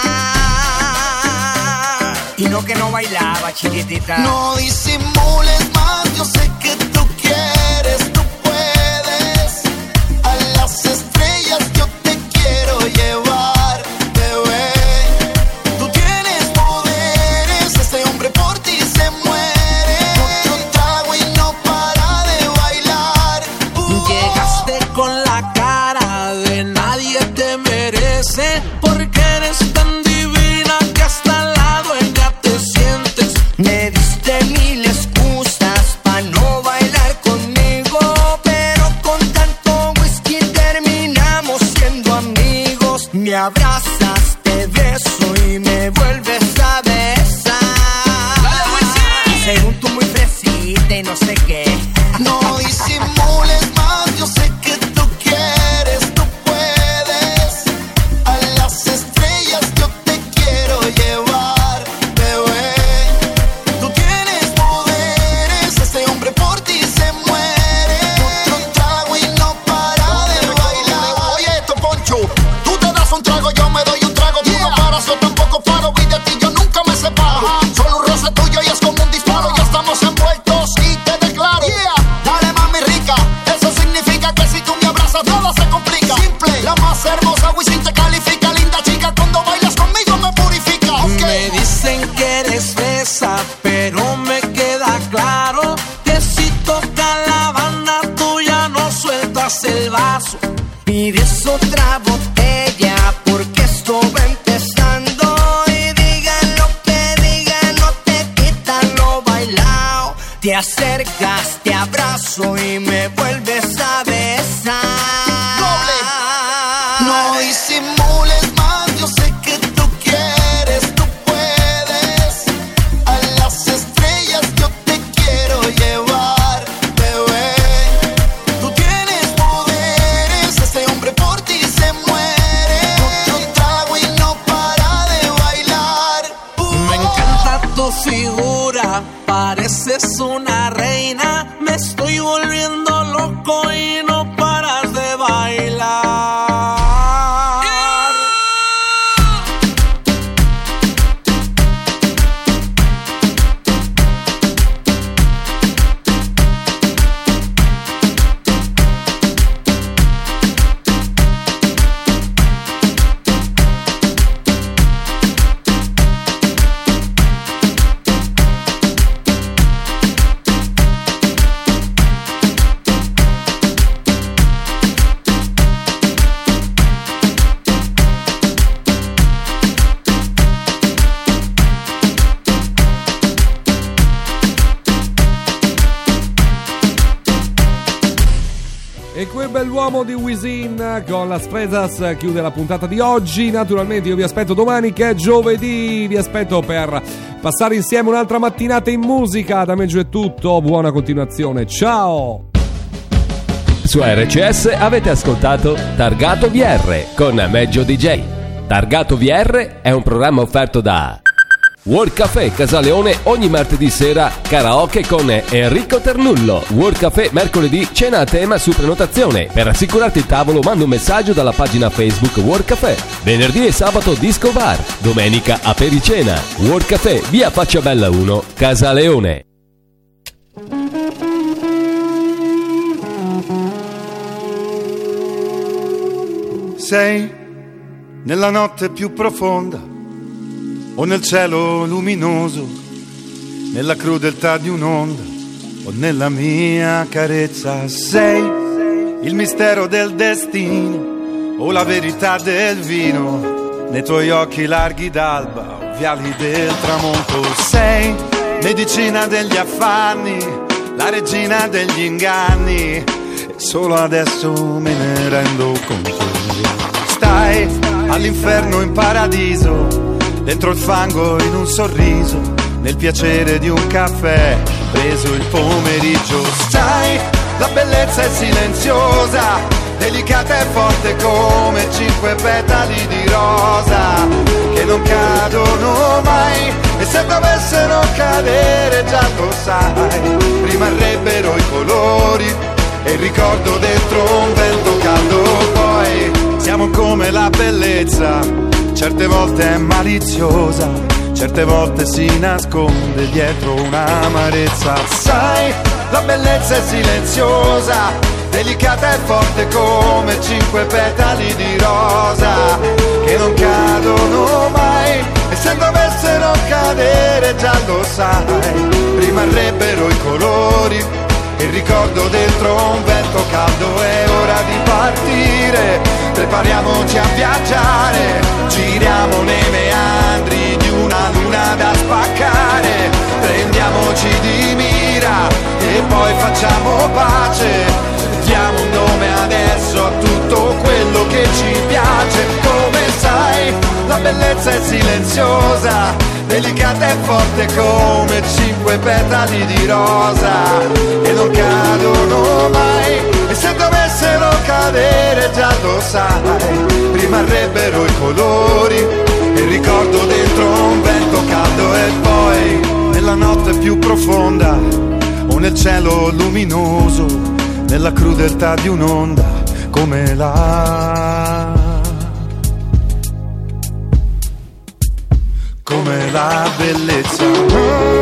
Speaker 17: Y no que no bailaba, chiquitita.
Speaker 5: No disimules más, yo sé que tú quieres, tú puedes. A las estrellas yo te quiero llevar, bebé. Tú tienes poderes, este hombre por ti se muere. Otro trago y no para de bailar.
Speaker 11: Llegaste con la cara de nadie te merece, porque eres tan divina que hasta la dueña te sientes.
Speaker 17: Me diste mil excusas pa' no bailar conmigo, pero con tanto whisky terminamos siendo amigos. Me abrazas, te beso y me vuelves a besar. Según tú muy fresita y no sé qué.
Speaker 5: No disimules más, yo sé que tú quieres, tú puedes. A las estrellas yo te quiero llevar, bebé. Tú tienes poderes, este hombre por ti se muere. Otro trago y no para de bailar. Oye, esto Poncho, tú te das un trago, yo me doy un trago. Tú no paras, yo tampoco paro, y de ti yo nunca me separo. Solo un roce tuyo y es como un disparo. Ya estamos envueltos y te declaro. Dale mami rica, eso significa que si tú me abrazas todo se complica. Simple, la más hermosa, Wisin te califica. Linda chica, cuando bailas conmigo me purifica.
Speaker 11: Me dicen que eres fresa, pero me queda claro que si toca la banda tuya no sueltas el vaso.
Speaker 17: Pides otra botella porque esto va empezando. Y digan lo que digan, no te quitan lo bailado. Te acercas, te abrazo y me vuelves a besar.
Speaker 5: No disimules más, yo sé que tú quieres, tú puedes. A las estrellas yo te quiero llevar, bebé. Tú tienes poderes, este hombre por ti se muere. Otro trago y no para de bailar.
Speaker 11: Me encanta tu figura, pareces una reina. Me estoy volviendo loco y no paras de bailar.
Speaker 4: E quel bell'uomo di Wisin con Las Fresas chiude la puntata di oggi. Naturalmente io vi aspetto domani che è giovedì, vi aspetto per passare insieme un'altra mattinata in musica. Da Meggio è tutto, buona continuazione, ciao!
Speaker 3: Su RCS avete ascoltato Targato VR con Meggio DJ. Targato VR è un programma offerto da World Café Casaleone ogni martedì sera karaoke con Enrico Ternullo. World Café mercoledì cena a tema su prenotazione. Per assicurarti il tavolo manda un messaggio dalla pagina Facebook World Café. Venerdì e sabato disco bar. Domenica apericena. World Café via Facciabella 1 Casaleone.
Speaker 18: Sei nella notte più profonda o nel cielo luminoso, nella crudeltà di un'onda o nella mia carezza. Sei il mistero del destino o la verità del vino, nei tuoi occhi larghi d'alba o viali del tramonto. Sei medicina degli affanni, la regina degli inganni, solo adesso me ne rendo conto. Stai all'inferno in paradiso, dentro il fango in un sorriso, nel piacere di un caffè preso il pomeriggio. Stai, la bellezza è silenziosa, delicata e forte come 5 petali di rosa che non cadono mai, e se dovessero cadere già lo sai, rimarrebbero i colori e il ricordo dentro un vento caldo. Poi siamo come la bellezza, certe volte è maliziosa, certe volte si nasconde dietro un'amarezza. Sai, la bellezza è silenziosa, delicata e forte come 5 petali di rosa che non cadono mai, e se dovessero cadere già lo sai, rimarrebbero i colori e il ricordo dentro un vento caldo. È ora di partire, prepariamoci a viaggiare, giriamo nei meandri di una luna da spaccare, prendiamoci di mira e poi facciamo pace. Diamo un nome adesso a tutto quello che ci piace. Come sai, la bellezza è silenziosa, delicata e forte come 5 petali di rosa e non cadono mai, e se dovessero cadere già lo sai, rimarrebbero i colori e il ricordo dentro un vento caldo. E poi nella notte più profonda o nel cielo luminoso, nella crudeltà di un'onda come la bellezza.